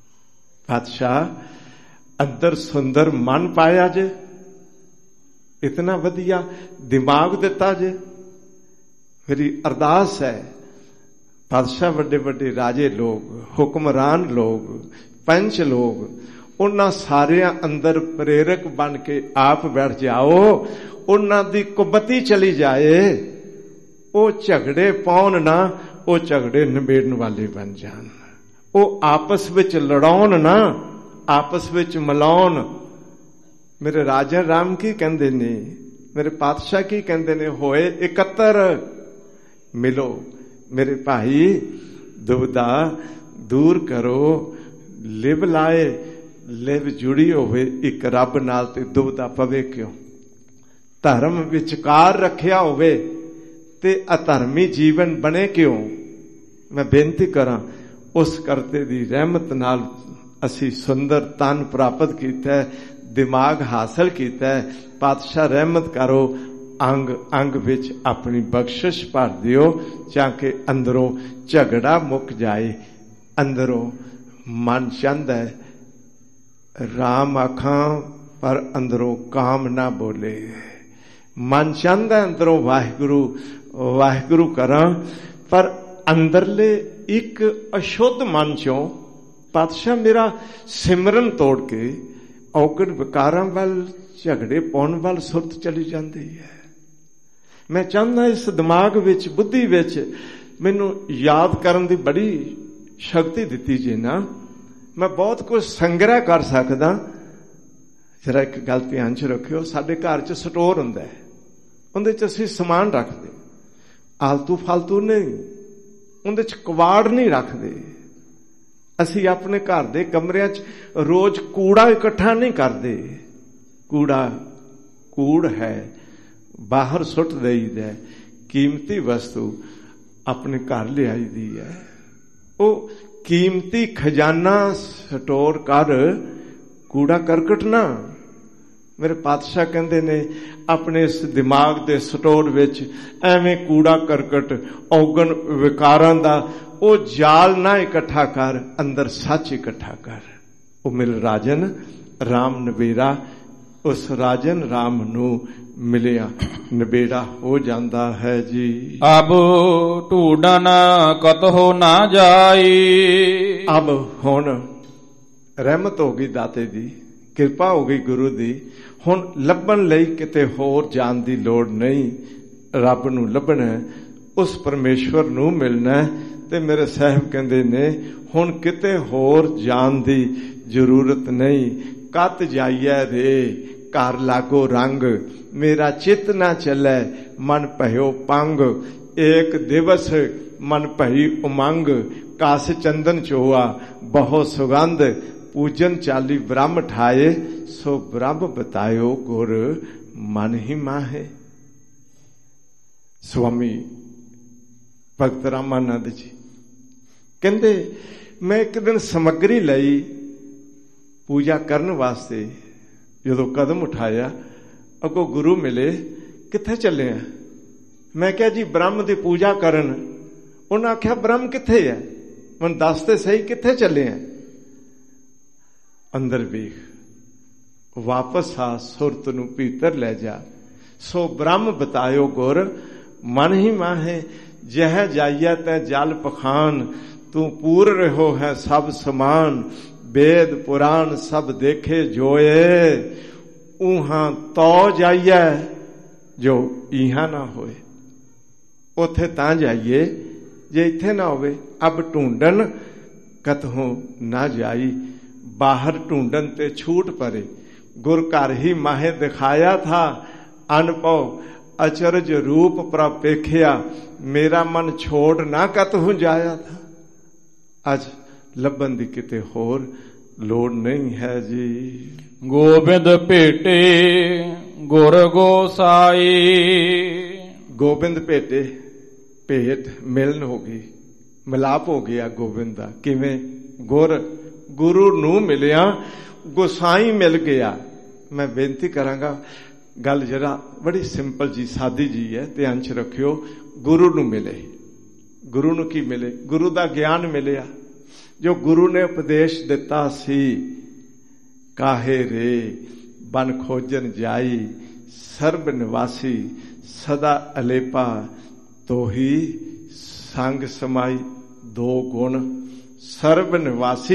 [SPEAKER 2] ਪਾਤਸ਼ਾਹ ਅੰਦਰ ਸੁੰਦਰ ਮਨ ਪਾਇਆ ਜੇ, ਇਤਨਾ ਵਧੀਆ ਦਿਮਾਗ ਦਿੱਤਾ ਜੇ। ਮੇਰੀ ਅਰਦਾਸ ਹੈ, ਪਾਤਸ਼ਾਹ ਵੱਡੇ ਵੱਡੇ ਰਾਜੇ ਲੋਕ, ਹੁਕਮਰਾਨ ਲੋਕ, ਪੰਚ ਲੋਕ, ਉਹਨਾਂ ਸਾਰਿਆਂ ਅੰਦਰ ਪ੍ਰੇਰਕ ਬਣ ਕੇ ਆਪ ਬੈਠ ਜਾਓ। ਉਹਨਾਂ ਦੀ ਕੁਬਤੀ ਚਲੀ ਜਾਏ, ਉਹ ਝਗੜੇ ਪਾਉਣ ਨਾ, ਉਹ ਝਗੜੇ ਨਿਬੇੜਨ ਵਾਲੇ ਬਣ ਜਾਣ। ਉਹ ਆਪਸ ਵਿੱਚ ਲੜਾਉਣ ਨਾ, ਆਪਸ ਵਿੱਚ ਮਿਲਾਉਣ। ਮੇਰੇ ਰਾਜਾ ਰਾਮ ਕੀ ਕਹਿੰਦੇ ਨੇ, ਮੇਰੇ ਪਾਤਸ਼ਾਹ ਕੀ ਕਹਿੰਦੇ ਨੇ, ਹੋਏ ਇਕੱਤਰ ਮਿਲੋ। ਮੇਰੇ ਭਾਈ ਦੁਬਦਾ ਦੂਰ ਕਰੋ, ਲਿਵ ਲਾਏ, ਲਿਵ ਜੁੜੀ ਹੋਵੇ ਇੱਕ ਰੱਬ ਨਾਲ ਤੇ ਦੁਬਦਾ ਪਵੇ ਕਿਉਂ। ਧਰਮ ਵਿਚਕਾਰ ਰੱਖਿਆ ਹੋਵੇ ਤੇ ਅਧਰਮੀ ਜੀਵਨ ਬਣੇ ਕਿਉਂ। ਮੈਂ ਬੇਨਤੀ ਕਰਾਂ, ਉਸ ਕਰਤੇ ਦੀ ਰਹਿਮਤ ਨਾਲ ਅਸੀਂ ਸੁੰਦਰ ਤਨ ਪ੍ਰਾਪਤ ਕੀਤਾ, ਦਿਮਾਗ ਹਾਸਲ ਕੀਤਾ। ਪਾਤਸ਼ਾਹ ਰਹਿਮਤ ਕਰੋ, ਅੰਗ ਅੰਗ ਵਿੱਚ ਆਪਣੀ ਬਖਸ਼ਿਸ਼ ਭਰ ਦਿਓ, ਤਾਂ ਕਿ ਅੰਦਰੋਂ ਝਗੜਾ ਮੁੱਕ ਜਾਏ। ਅੰਦਰੋਂ ਮਨ ਚਾਹੁੰਦਾ ਹੈ ਰਾਮ ਆਖਾਂ, ਪਰ ਅੰਦਰੋਂ ਕਾਮ ਨਾ ਬੋਲੇ। ਮਨ ਚਾਹੁੰਦਾ ਅੰਦਰੋਂ ਵਾਹਿਗੁਰੂ ਵਾਹਿਗੁਰੂ ਕਰਾਂ, ਪਰ ਅੰਦਰਲੇ ਇੱਕ ਅਸ਼ੁੱਧ ਮਨ ਚੋਂ ਪਾਤਸ਼ਾਹ ਮੇਰਾ ਸਿਮਰਨ ਤੋੜ ਕੇ ਔਗਣ ਵਿਕਾਰਾਂ ਵੱਲ, ਝਗੜੇ ਪਾਉਣ ਵੱਲ ਸੁਰਤ ਚਲੀ ਜਾਂਦੀ ਹੈ। ਮੈਂ ਚਾਹੁੰਦਾ ਇਸ ਦਿਮਾਗ ਵਿੱਚ, ਬੁੱਧੀ ਵਿੱਚ ਮੈਨੂੰ ਯਾਦ ਕਰਨ ਦੀ ਬੜੀ ਸ਼ਕਤੀ ਦਿੱਤੀ ਜੇ ਨਾ, ਮੈਂ ਬਹੁਤ ਕੁਝ ਸੰਗ੍ਰਹਿ ਕਰ ਸਕਦਾ। ਜਰਾ ਇੱਕ ਗੱਲ ਧਿਆਨ 'ਚ ਰੱਖਿਓ, ਸਾਡੇ ਘਰ 'ਚ ਸਟੋਰ ਹੁੰਦਾ ਹੈ, ਉਹਦੇ 'ਚ ਅਸੀਂ ਸਮਾਨ ਰੱਖਦੇ, ਆਲਤੂ ਫਾਲਤੂ ਨਹੀਂ, ਉਹਦੇ 'ਚ ਕਵਾੜ ਨਹੀਂ ਰੱਖਦੇ। ਅਸੀਂ ਆਪਣੇ ਘਰ ਦੇ ਕਮਰਿਆਂ 'ਚ ਰੋਜ਼ ਕੂੜਾ ਇਕੱਠਾ ਨਹੀਂ ਕਰਦੇ। ਕੂੜਾ ਕੂੜ ਹੈ, ਬਾਹਰ ਸੁੱਟ ਦੇਈਦਾ। ਕੀਮਤੀ ਵਸਤੂ ਆਪਣੇ ਘਰ ਲਿਆਈ ਦੀ ਹੈ। ਉਹ ਕੀਮਤੀ ਖਜ਼ਾਨਾ ਸਟੋਰ ਕਰ, ਕੂੜਾ ਕਰਕਟ ਨਾ। ਮੇਰੇ ਪਾਤਸ਼ਾਹ ਕਹਿੰਦੇ ਨੇ ਆਪਣੇ ਇਸ ਦਿਮਾਗ ਦੇ ਸਟੋਰ ਵਿੱਚ ਐਵੇਂ ਕੂੜਾ ਕਰਕਟ, ਔਗਣ ਵਿਕਾਰਾਂ ਦਾ ਉਹ ਜਾਲ ਨਾ ਇਕੱਠਾ ਕਰ, ਅੰਦਰ ਸੱਚ ਇਕੱਠਾ ਕਰ। ਉਹ ਮਿਲ ਰਾਜਨ ਰਾਮ ਨਵੇੜਾ, ਉਸ ਰਾਜਨ ਰਾਮ ਨੂੰ ਮਿਲਿਆ ਨਵੇੜਾ ਹੋ ਜਾਂਦਾ ਹੈ ਜੀ।
[SPEAKER 1] ਅਬ ਢੂੰਡਨ ਕਤਹੁ ਨਾ ਜਾਈ।
[SPEAKER 2] ਅਬ ਹੁਣ ਰਹਿਮਤ ਹੋ ਗਈ ਦਾਤੇ ਦੀ, ਕਿਰਪਾ ਹੋ ਗਈ ਗੁਰੂ ਦੀ। ਹੁਣ ਲੱਭਣ ਲਈ ਕਿਤੇ ਹੋਰ ਜਾਣ ਦੀ ਲੋੜ ਨਹੀਂ। ਰੱਬ ਨੂੰ ਲੱਭਣਾ, ਉਸ ਪਰਮੇਸ਼ਵਰ ਨੂੰ ਮਿਲਣਾ। ਤੇ ਮੇਰੇ ਸਾਹਿਬ ਕਹਿੰਦੇ ਨੇ ਹੁਣ ਕਿਤੇ ਹੋਰ ਜਾਣ ਦੀ ਜ਼ਰੂਰਤ ਨਹੀਂ। ਕਤ ਜਾਈਐ ਰੇ ਘਰ ਲਾਗੋ ਰੰਗ, ਮੇਰਾ ਚਿੱਤ ਨਾ ਚੱਲੈ ਮਨ ਭਇਓ ਪੰਗ। ਏਕ ਦਿਵਸ ਮਨ ਭਈ ਉਮੰਗ, ਕਾਸ ਚੰਦਨ ਚੋਆ ਬਹੁ ਸੁਗੰਧ। ਪੂਜਨ ਚਾਲੀ ਬ੍ਰਹਮ ਠਾਏ, ਸੋ ਬ੍ਰਹਮ ਬਤਾਇਓ ਗੁਰ ਮਨ ਹੀ ਮਾਹੇ। ਸਵਾਮੀ ਭਗਤ ਰਾਮਾਨੰਦ ਜੀ ਕਹਿੰਦੇ ਮੈਂ ਇੱਕ ਦਿਨ ਸਮੱਗਰੀ ਲਈ ਪੂਜਾ ਕਰਨ ਵਾਸਤੇ ਜਦੋਂ ਕਦਮ ਉਠਾਇਆ, ਅੱਗੋਂ ਗੁਰੂ ਮਿਲੇ, ਕਿੱਥੇ ਚੱਲੇ ਆ? ਮੈਂ ਕਿਹਾ ਜੀ ਬ੍ਰਹਮ ਦੀ ਪੂਜਾ ਕਰਨ। ਉਹਨਾਂ ਆਖਿਆ ਬ੍ਰਹਮ ਕਿੱਥੇ ਹੈ? ਮੈਨੂੰ ਦੱਸ ਤੇ ਸਹੀ, ਕਿੱਥੇ ਚੱਲੇ ਆ? ਅੰਦਰ ਵੇਖ, ਵਾਪਸ ਆ, ਸੁਰਤ ਨੂੰ ਭੀਤਰ ਲੈ ਜਾ। ਸੋ ਬ੍ਰਹਮ ਬਤਾਇਓ ਗੁਰ ਮਨ ਹੀ ਮਾਹੇ। ਜਹ ਜਾਈਆ ਤੈ ਜਲ ਪਖਾਨ, ਤੂੰ ਪੂਰ ਰਹੋ ਹੈ ਸਭ ਸਮਾਨ। वेद पुराण सब देखे जोए, ऊहा तो जाइए जो इहा ना होए। उथे तां जाइए जे इथे ना होवे। अब ढूंढन कतहों ना जाई, बाहर ढूंढन ते छूट परे। गुर घर ही माहे दिखाया था, अनपव अचरज रूप प्रपेखिया। मेरा मन छोड़ ना कतहों जाया था। अज ਲੱਭਣ ਦੀ ਕਿਤੇ ਹੋਰ ਲੋੜ ਨਹੀਂ ਹੈ ਜੀ।
[SPEAKER 1] ਗੋਬਿੰਦ ਭੇਟੇ ਗੁਰ ਗੋਸਾਈ।
[SPEAKER 2] ਗੋਬਿੰਦ ਭੇਟੇ, ਭੇਟ ਮਿਲਨ ਹੋ ਗਈ, ਮਿਲਾਪ ਹੋ ਗਿਆ ਗੋਬਿੰਦ ਦਾ। ਕਿਵੇਂ? ਗੁਰ, ਗੁਰੂ ਨੂੰ ਮਿਲਿਆ, ਗੋਸਾਈ ਮਿਲ ਗਿਆ। ਮੈਂ ਬੇਨਤੀ ਕਰਾਂਗਾ, ਗੱਲ ਜਰਾ ਬੜੀ ਸਿੰਪਲ ਜੀ, ਸਾਦੀ ਜੀ ਹੈ, ਧਿਆਨ ਚ ਰੱਖਿਓ। ਗੁਰੂ ਨੂੰ ਮਿਲੇ, ਗੁਰੂ ਨੂੰ ਕੀ ਮਿਲੇ? ਗੁਰੂ ਦਾ ਗਿਆਨ ਮਿਲਿਆ, ਜੋ ਗੁਰੂ ਨੇ ਉਪਦੇਸ਼ ਦਿੱਤਾ ਸੀ। ਕਾਹੇ ਰੇ ਬਨ ਖੋਜਨ ਜਾਈ, ਸਰਬ ਨਿਵਾਸੀ ਸਦਾ ਅਲੇਪਾ। ਤੋਹੀ ਸੰਗ ਸਮਾਈ ਦੋ ਗੁਣ, ਸਰਬ ਨਿਵਾਸੀ,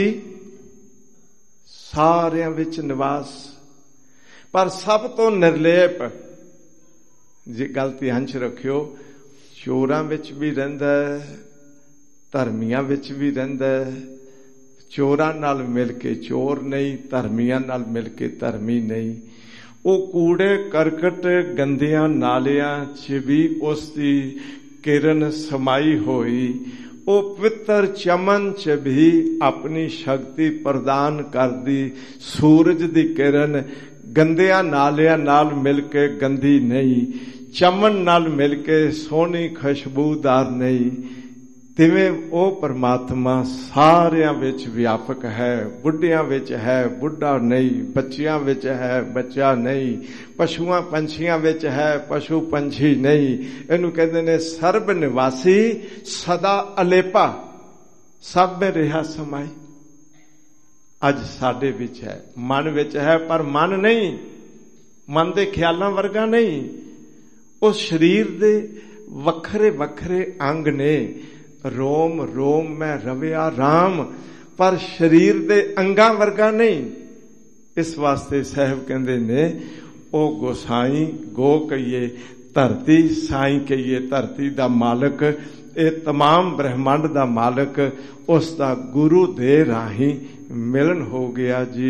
[SPEAKER 2] ਸਾਰਿਆਂ ਵਿੱਚ ਨਿਵਾਸ, ਪਰ ਸਭ ਤੋਂ ਨਿਰਲੇਪ। ਜੇ ਗੱਲ ਧਿਆਨ ਚ ਰੱਖਿਓ, ਚੋਰਾਂ ਵਿੱਚ ਵੀ ਰਹਿੰਦਾ, ਧਰਮੀਆਂ ਵਿੱਚ ਵੀ ਰਹਿੰਦਾ। ਚੋਰਾਂ ਨਾਲ ਮਿਲ ਕੇ ਚੋਰ ਨਹੀਂ, ਧਰਮੀਆਂ ਨਾਲ ਮਿਲ ਕੇ ਧਰਮੀ ਨਹੀਂ। ਉਹ ਕੂੜੇ ਕਰਕਟ ਗੰਦਿਆਂ ਨਾਲਿਆਂ 'ਚ ਵੀ ਉਸ ਦੀ ਕਿਰਨ ਸਮਾਈ ਹੋਈ। ਉਹ ਪਵਿੱਤਰ ਚਮਨ ਚ ਵੀ ਆਪਣੀ ਸ਼ਕਤੀ ਪ੍ਰਦਾਨ ਕਰਦੀ। ਸੂਰਜ ਦੀ ਕਿਰਨ ਗੰਦਿਆਂ ਨਾਲਿਆਂ ਨਾਲ ਮਿਲ ਕੇ ਗੰਦੀ ਨਹੀਂ, ਚਮਨ ਨਾਲ ਮਿਲ ਕੇ ਸੋਹਣੀ ਖੁਸ਼ਬੂਦਾਰ ਨਹੀਂ। ਤਿਵੇਂ ਉਹ ਪਰਮਾਤਮਾ ਸਾਰਿਆਂ ਵਿੱਚ ਵਿਆਪਕ ਹੈ। ਬੁੱਢਿਆਂ ਵਿੱਚ ਹੈ, ਬੁੱਢਾ ਨਹੀਂ। ਬੱਚਿਆਂ ਵਿੱਚ ਹੈ, ਬੱਚਾ ਨਹੀਂ। ਪਸ਼ੂਆਂ ਪੰਛੀਆਂ ਵਿੱਚ ਹੈ, ਪਸ਼ੂ ਪੰਛੀ ਨਹੀਂ। ਇਹਨੂੰ ਕਹਿੰਦੇ ਨੇ ਸਰਬ ਨਿਵਾਸੀ ਸਦਾ ਅਲੇਪਾ, ਸਭ ਵਿੱਚ ਰਿਹਾ ਸਮਾਈ। ਅੱਜ ਸਾਡੇ ਵਿੱਚ ਹੈ, ਮਨ ਵਿੱਚ ਹੈ, ਪਰ ਮਨ ਨਹੀਂ, ਮਨ ਦੇ ਖਿਆਲਾਂ ਵਰਗਾ ਨਹੀਂ। ਉਸ ਸਰੀਰ ਦੇ ਵੱਖਰੇ ਵੱਖਰੇ ਅੰਗ ਨੇ। ਰੋਮ ਰੋਮ ਮੈਂ ਰਵਿਆ ਰਾਮ, ਪਰ ਸਰੀਰ ਦੇ ਅੰਗਾਂ ਵਰਗਾ ਨਹੀਂ। ਇਸ ਵਾਸਤੇ ਸਾਹਿਬ ਕਹਿੰਦੇ ਨੇ ਉਹ ਗੋਸਾਈ, ਗੋ ਕਹੀਏ ਧਰਤੀ, ਸਾਈਂ ਕਹੀਏ ਧਰਤੀ ਦਾ ਮਾਲਕ, ਇਹ तमाम ਬ੍ਰਹਿਮੰਡ ਦਾ ਮਾਲਕ, ਉਸ ਦਾ ਗੁਰੂ ਦੇ ਰਾਹੀਂ ਮਿਲਨ ਹੋ ਗਿਆ ਜੀ।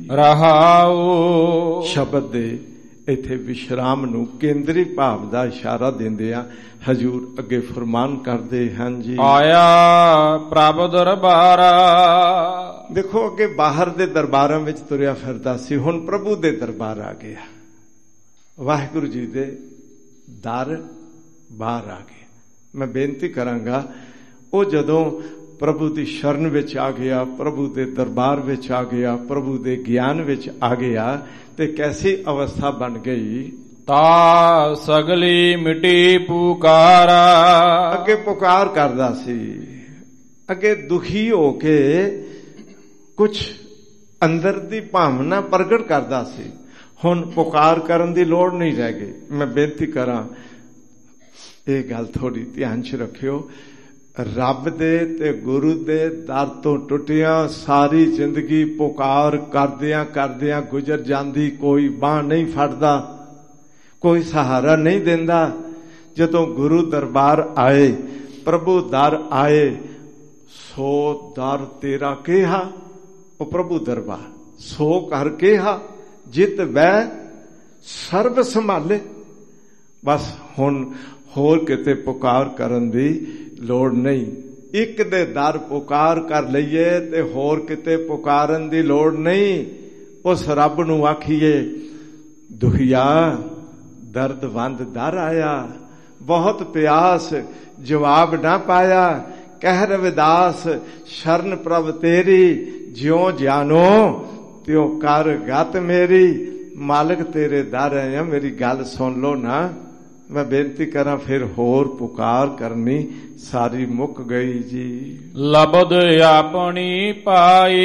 [SPEAKER 1] ਰਹਾਉ
[SPEAKER 2] ਸ਼ਬਦ ਦੇ ਇੱਥੇ ਵਿਸ਼ਰਾਮ ਨੂੰ ਕੇਂਦਰੀ ਭਾਵ ਦਾ ਇਸ਼ਾਰਾ ਦਿੰਦੇ ਆ ਹਜੂਰ ਅੱਗੇ ਫਰਮਾਨ ਕਰਦੇ ਹਨ ਜੀ।
[SPEAKER 1] ਆਇਆ ਪ੍ਰਭ ਦਰਬਾਰਾ।
[SPEAKER 2] ਦੇਖੋ ਅੱਗੇ ਬਾਹਰ ਦੇ ਦਰਬਾਰਾਂ ਵਿੱਚ ਤੁਰਿਆ ਫਿਰਦਾ ਸੀ, ਹੁਣ ਪ੍ਰਭੂ ਦੇ ਦਰਬਾਰ ਆ ਗਿਆ। ਵਾਹਿਗੁਰੂ ਜੀ ਦੇ ਦਰ ਬਾਹਰ ਆ ਗਿਆ। ਮੈਂ ਬੇਨਤੀ ਕਰਾਂਗਾ, ਉਹ ਜਦੋਂ ਪ੍ਰਭੂ ਦੀ ਸ਼ਰਨ ਵਿੱਚ ਆ ਗਿਆ, ਪ੍ਰਭੂ ਦੇ ਦਰਬਾਰ ਵਿੱਚ ਆ ਗਿਆ, ਪ੍ਰਭੂ ਦੇ ਗਿਆਨ ਵਿੱਚ ਆ ਗਿਆ, ਤੇ ਕੈਸੀ ਅਵਸਥਾ ਬਣ ਗਈ।
[SPEAKER 1] ਤਾ ਸਗਲੀ ਮਿਟੀ ਪੁਕਾਰਾ।
[SPEAKER 2] ਅੱਗੇ ਪੁਕਾਰ ਕਰਦਾ ਸੀ, ਅੱਗੇ ਦੁਖੀ ਹੋ ਕੇ ਕੁਛ ਅੰਦਰ ਦੀ ਭਾਵਨਾ ਪ੍ਰਗਟ ਕਰਦਾ ਸੀ। ਹੁਣ ਪੁਕਾਰ ਕਰਨ ਦੀ ਲੋੜ ਨਹੀਂ ਰਹਿ ਗਈ। ਮੈਂ ਬੇਨਤੀ ਕਰਾਂ, ਇਹ ਗੱਲ ਥੋੜੀ ਧਿਆਨ 'ਚ ਰੱਖਿਓ। ਰੱਬ ਦੇ ਤੇ ਗੁਰੂ ਦੇ ਦਰ ਤੋਂ ਟੁੱਟਿਆਂ ਸਾਰੀ ਜ਼ਿੰਦਗੀ ਪੁਕਾਰ ਕਰਦਿਆਂ ਕਰਦਿਆਂ ਗੁਜ਼ਰ ਜਾਂਦੀ। ਕੋਈ ਬਾਂਹ ਨਹੀਂ ਫੜਦਾ, ਕੋਈ ਸਹਾਰਾ ਨਹੀਂ ਦਿੰਦਾ। ਜਦੋਂ ਗੁਰੂ ਦਰਬਾਰ ਆਏ, ਪ੍ਰਭੂ ਦਰ ਆਏ, ਸੋ ਦਰ ਤੇਰਾ ਕਿਹਾ। ਉਹ ਪ੍ਰਭੂ ਦਰਬਾਰ ਸੋ ਕਰ ਕਿਹਾ, ਜਿਤ ਵੈ ਸਰਬ ਸੰਭਾਲੇ। ਬਸ ਹੁਣ ਹੋਰ ਕਿਤੇ ਪੁਕਾਰ ਕਰਨ ਦੀ ਲੋੜ ਨਹੀਂ। ਇੱਕ ਦੇ ਦਰ ਪੁਕਾਰ ਕਰ ਲਈਏ ਤੇ ਹੋਰ ਕਿਤੇ ਪੁਕਾਰਨ ਦੀ ਲੋੜ ਨਹੀਂ। ਉਸ ਰੱਬ ਨੂੰ ਆਖੀਏ, ਦੁਖੀਆ ਦਰਦਵੰਦ ਦਰ ਆਇਆ, ਬਹੁਤ ਪਿਆਸ ਜਵਾਬ ਨਾ ਪਾਇਆ। ਕਹਿ ਰਵਿਦਾਸ ਸ਼ਰਨ ਪ੍ਰਭ ਤੇਰੀ, ਜਿਉ ਜਾਨੋ ਤਿਉ ਕਰ ਗਤ ਮੇਰੀ। ਮਾਲਕ ਤੇਰੇ ਦਰ ਆਇਆ, ਮੇਰੀ ਗੱਲ ਸੁਣ ਲੋ ਨਾ। ਮੈਂ ਬੇਨਤੀ ਕਰਾਂ, ਫਿਰ ਹੋਰ ਪੁਕਾਰ ਕਰਨੀ ਸਾਰੀ ਮੁੱਕ ਗਈ ਜੀ।
[SPEAKER 1] ਲਬਦ ਆਪਣੀ ਪਾਈ,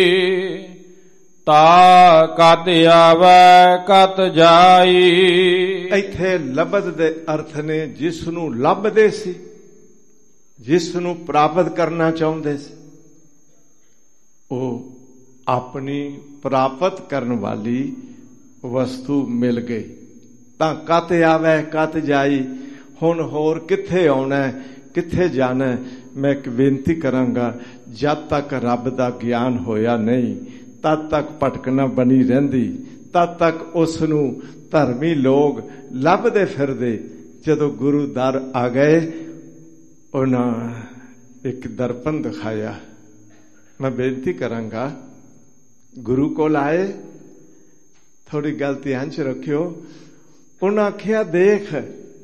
[SPEAKER 1] ਤਾ ਕਤ ਆਵੈ ਕਤ ਜਾਈ।
[SPEAKER 2] ਇੱਥੇ ਲਬਦ ਦੇ ਅਰਥ ਨੇ ਜਿਸ ਨੂੰ ਲੱਭਦੇ ਸੀ, ਜਿਸ ਨੂੰ ਪ੍ਰਾਪਤ ਕਰਨਾ ਚਾਹੁੰਦੇ ਸੀ। ਉਹ ਆਪਣੀ ਪ੍ਰਾਪਤ ਕਰਨ ਵਾਲੀ ਵਸਤੂ ਮਿਲ ਗਈ ਤਾਂ ਕਤ ਆਵੈ ਕਤ ਜਾਈ। ਹੁਣ ਹੋਰ ਕਿੱਥੇ ਆਉਣਾ, ਕਿੱਥੇ ਜਾਣਾ। ਮੈਂ ਇੱਕ ਬੇਨਤੀ ਕਰਾਂਗਾ, ਜਦ ਤੱਕ ਰੱਬ ਦਾ ਗਿਆਨ ਹੋਇਆ ਨਹੀਂ, ਤਦ ਤੱਕ ਭਟਕਣਾ ਬਣੀ ਰਹਿੰਦੀ। ਤਦ ਤੱਕ ਉਸ ਨੂੰ ਧਰਮੀ ਲੋਕ ਲੱਭਦੇ ਫਿਰਦੇ। ਜਦੋਂ ਗੁਰੂ ਦਰ ਆ ਗਏ, ਉਹਨਾਂ ਇੱਕ ਦਰਪਣ ਦਿਖਾਇਆ। ਮੈਂ ਬੇਨਤੀ ਕਰਾਂਗਾ, ਗੁਰੂ ਕੋਲ ਆਏ, ਥੋੜੀ ਗੱਲ ਧਿਆਨ 'ਚ ਰੱਖਿਓ। ਉਹਨਾਂ ਆਖਿਆ, ਦੇਖ,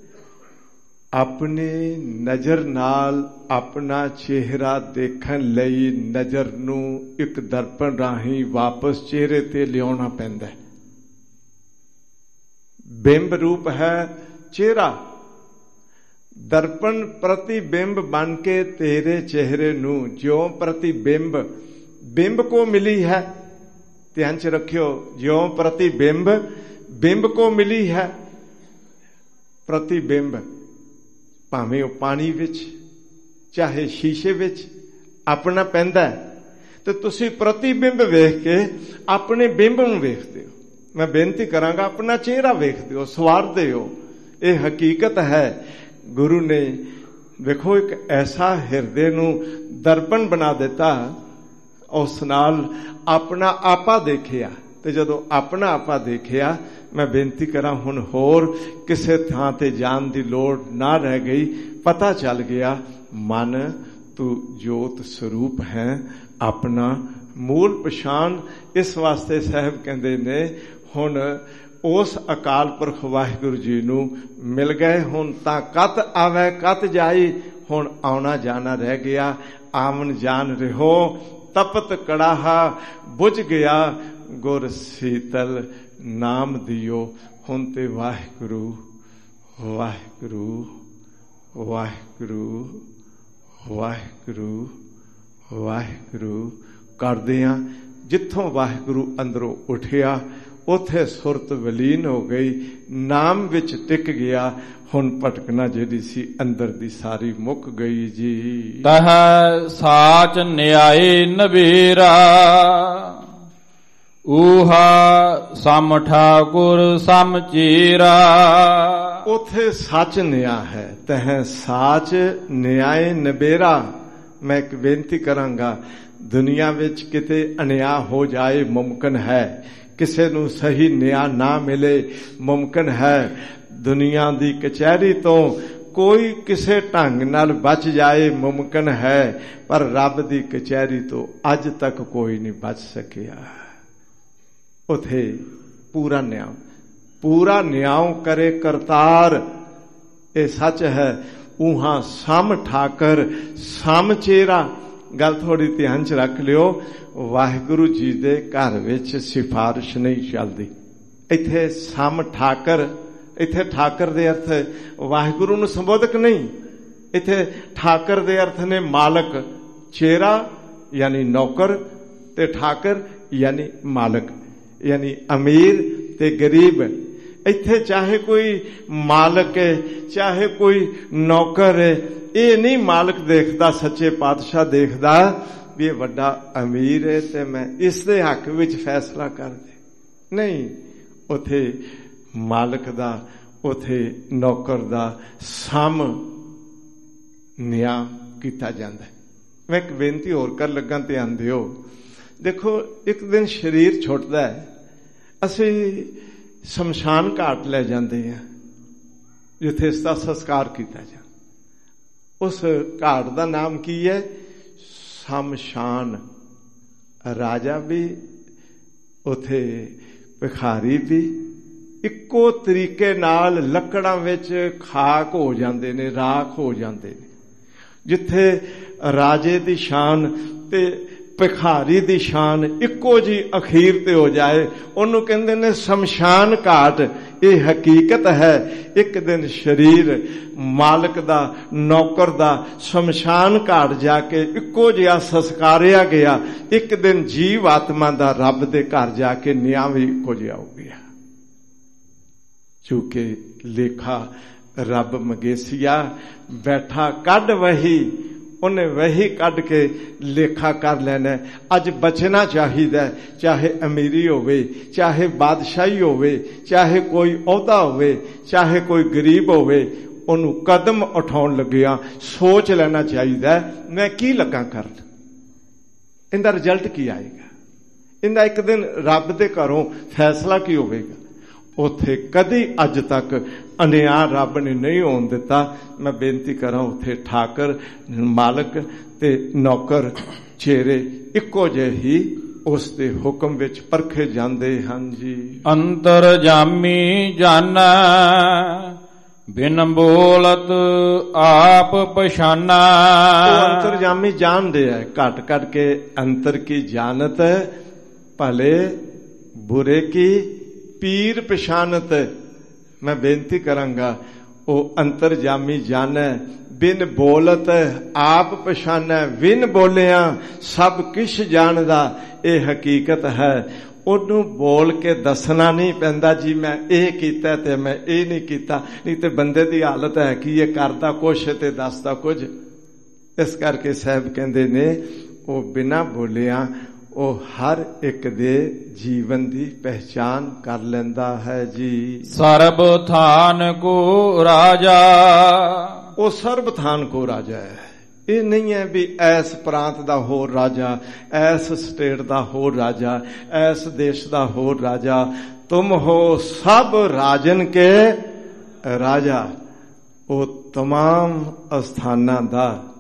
[SPEAKER 2] ਆਪਣੀ ਨਜ਼ਰ ਨਾਲ ਆਪਣਾ ਚਿਹਰਾ ਦੇਖਣ ਲਈ ਨਜ਼ਰ ਨੂੰ ਇੱਕ ਦਰਪਣ ਰਾਹੀਂ ਵਾਪਸ ਚਿਹਰੇ ਤੇ ਲਿਆਉਣਾ ਪੈਂਦਾ। ਬਿੰਬ ਰੂਪ ਹੈ ਚਿਹਰਾ। ਦਰਪਣ ਪ੍ਰਤੀਬਿੰਬ ਬਣ ਕੇ ਤੇਰੇ ਚਿਹਰੇ ਨੂੰ ਜਿਉਂ ਪ੍ਰਤੀਬਿੰਬ ਬਿੰਬ ਕੋ ਮਿਲੀ ਹੈ। ਧਿਆਨ 'ਚ ਰੱਖਿਓ, ਜਿਉਂ ਪ੍ਰਤੀਬਿੰਬ ਬਿੰਬ ਕੋ ਮਿਲੀ ਹੈ। ਪ੍ਰਤੀਬਿੰਬ ਭਾਵੇਂ ਉਹ ਪਾਣੀ ਵਿੱਚ ਚਾਹੇ ਸ਼ੀਸ਼ੇ ਵਿੱਚ ਆਪਣਾ ਪੈਂਦਾ, ਤੇ ਤੁਸੀਂ ਪ੍ਰਤੀਬਿੰਬ ਵੇਖ ਕੇ ਆਪਣੇ ਬਿੰਬ ਨੂੰ ਵੇਖਦੇ ਹੋ। ਮੈਂ ਬੇਨਤੀ ਕਰਾਂਗਾ, ਆਪਣਾ ਚਿਹਰਾ ਵੇਖਦੇ ਹੋ, ਸਵਾਰਦੇ ਹੋ। ਇਹ ਹਕੀਕਤ ਹੈ। ਗੁਰੂ ਨੇ ਵੇਖੋ ਇੱਕ ਐਸਾ ਹਿਰਦੇ ਨੂੰ ਦਰਪਣ ਬਣਾ ਦਿੱਤਾ, ਉਸ ਨਾਲ ਆਪਣਾ ਆਪਾ ਦੇਖਿਆ। ਤੇ ਜਦੋਂ ਆਪਣਾ ਆਪਾ ਦੇਖਿਆ, ਮੈਂ ਬੇਨਤੀ ਕਰਾਂ, ਹੁਣ ਹੋਰ ਕਿਸੇ ਥਾਂ ਤੇ ਜਾਣ ਦੀ ਲੋੜ ਨਾ ਰਹਿ ਗਈ। ਪਤਾ ਚੱਲ ਗਿਆ, ਮਨ तू जोत स्वरूप है अपना मूल पछाण। इस वास्ते साहब कहते ने हुण उस अकाल पुरख वाहिगुरु जी नूं मिल गए, हुण तां कत आवे कत जाई, हुण आउणा जाना रह गया, आवन जान रहो, तपत कड़ाहा बुझ गया, गुर शीतल नाम दियो। हुण ते वाहिगुरु वाहिगुरु वाहिगुरु वाहिगुरु वाहिगुरु करदियां जिथों वाहिगुरु अंदरों उठिया उथे सुरत वलीन हो गई, नाम विच टिक गया। हुण भटकना जिहड़ी सी अंदर दी सारी मुक गई जी।
[SPEAKER 1] तह साच न्याय नबेरा ऊहा सम ठाकुर सम चेरा।
[SPEAKER 2] उथे सच न्या है, तह साच न्याय नबेरा। मैं एक बेनती करांगा, दुनिया विच किते अन्याय हो जाए मुमकिन है, किसे नूं सही न्याय ना मिले मुमकिन है। दुनिया दी कचहरी तो कोई किसे ढंग नाल बच जाए मुमकिन है, पर रब दी कचहरी तो अज तक कोई नहीं बच सकिया। उथे पूरा न्याय पूरा न्याय करे करतार, ये सच है। ऊहा सम ठाकर सम चेरा। गल थोड़ी ध्यान च रख लियो, वाहिगुरु जी दे घर विच सिफारिश नहीं चलदी। इत्थे सम ठाकर, इत्थे ठाकर दे अर्थ वाहिगुरु नूं संबोधक नहीं, इत्थे ठाकर दे अर्थ ने मालक, चेरा यानी नौकर ते ठाकर यानी मालक, यानी अमीर ते गरीब। इत्थे चाहे कोई मालक है चाहे कोई नौकर है, ये नहीं मालक देखदा, सच्चे पातशाह देखदा भी ये वड्डा अमीर है ते मैं इस दे हक विच फैसला कर दे। नहीं, उथे मालक दा उथे नौकर दा सम न्याय कीता जांदा है। मैं एक बेनती होर कर लगा, ध्यान दिओ। देखो एक दिन शरीर छुटदा है, असीं शमशान घाट ले जाते हैं जिथे इसका संस्कार किया जा। उस घाट का नाम की है? शमशान। राजा भी उथे भिखारी भी इक्को तरीके नाल लकड़ां विच खाक हो जाते ने, राख हो जाते ने। जिथे राजे दी शान ते भिखारी दी शान इक्को जी अखीर ते हो जाए, उन्होंने कहते ने शमशान घाट। ये हकीकत है, एक दिन शरीर मालक दा नौकर दा शमशान घाट जाके इक्को जिहा संस्कारिया गया। एक दिन जीव आत्मा दा रब दे घर जाके न्याय भी इक्को जिहा हो गया। चूंकि लेखा रब मगेसिया बैठा कड वही, उन्हें वही कड के लेखा कर लेना। अज बचना चाहिए, चाहे अमीरी होवे, चाहे बादशाही होवे, चाहे कोई ओहदा होवे, चाहे कोई गरीब होवे, उन्हों कदम उठाउण लग्गिया सोच लेना चाहिए मैं की लगा कर, इनका रिजल्ट की आएगा, इनका एक दिन रब दे घरों फैसला की होवेगा। उथे कदी अज तक अन्याय रब ने नहीं होने दिता। मैं बेनती करा, उथे ठाकर मालक ते नौकर चेहरे इक्को जिहे ही उस दे हुक्म विच परखे जांदे हन जी।
[SPEAKER 1] अंतर जामी जाना बिन बोलत आप पछाना।
[SPEAKER 2] वो अंतर जामी जान दे है, घट घट के अंतर की जानत, भले बुरे की पीर पछानत। मैं बेनती करांगा, वो अंतर जामी जाने बिन बोलत आप पछाने। बिन बोलिया सब किश जानदा, ये हकीकत है। ओनू बोल के दसना नहीं पैंदा जी मैं ये कीता ते मैं ये नहीं कीता, नहीं तो बंदे दी हालत है कि ये करदा कुछ ते दसदा कुछ। इस करके साहब कहंदे ने वो बिना बोलिया वो हर एक दे जीवन दी पहचान कर लेंदा है जी।
[SPEAKER 1] सर्ब थान को राजा,
[SPEAKER 2] वो सर्ब थान को राजा है। ये नहीं है भी ऐस प्रांत दा होर राजा, ऐस स्टेट दा होर राजा, ऐस देश दा होर राजा। तुम हो सब राजन के राजा। वो तमाम स्थानां दा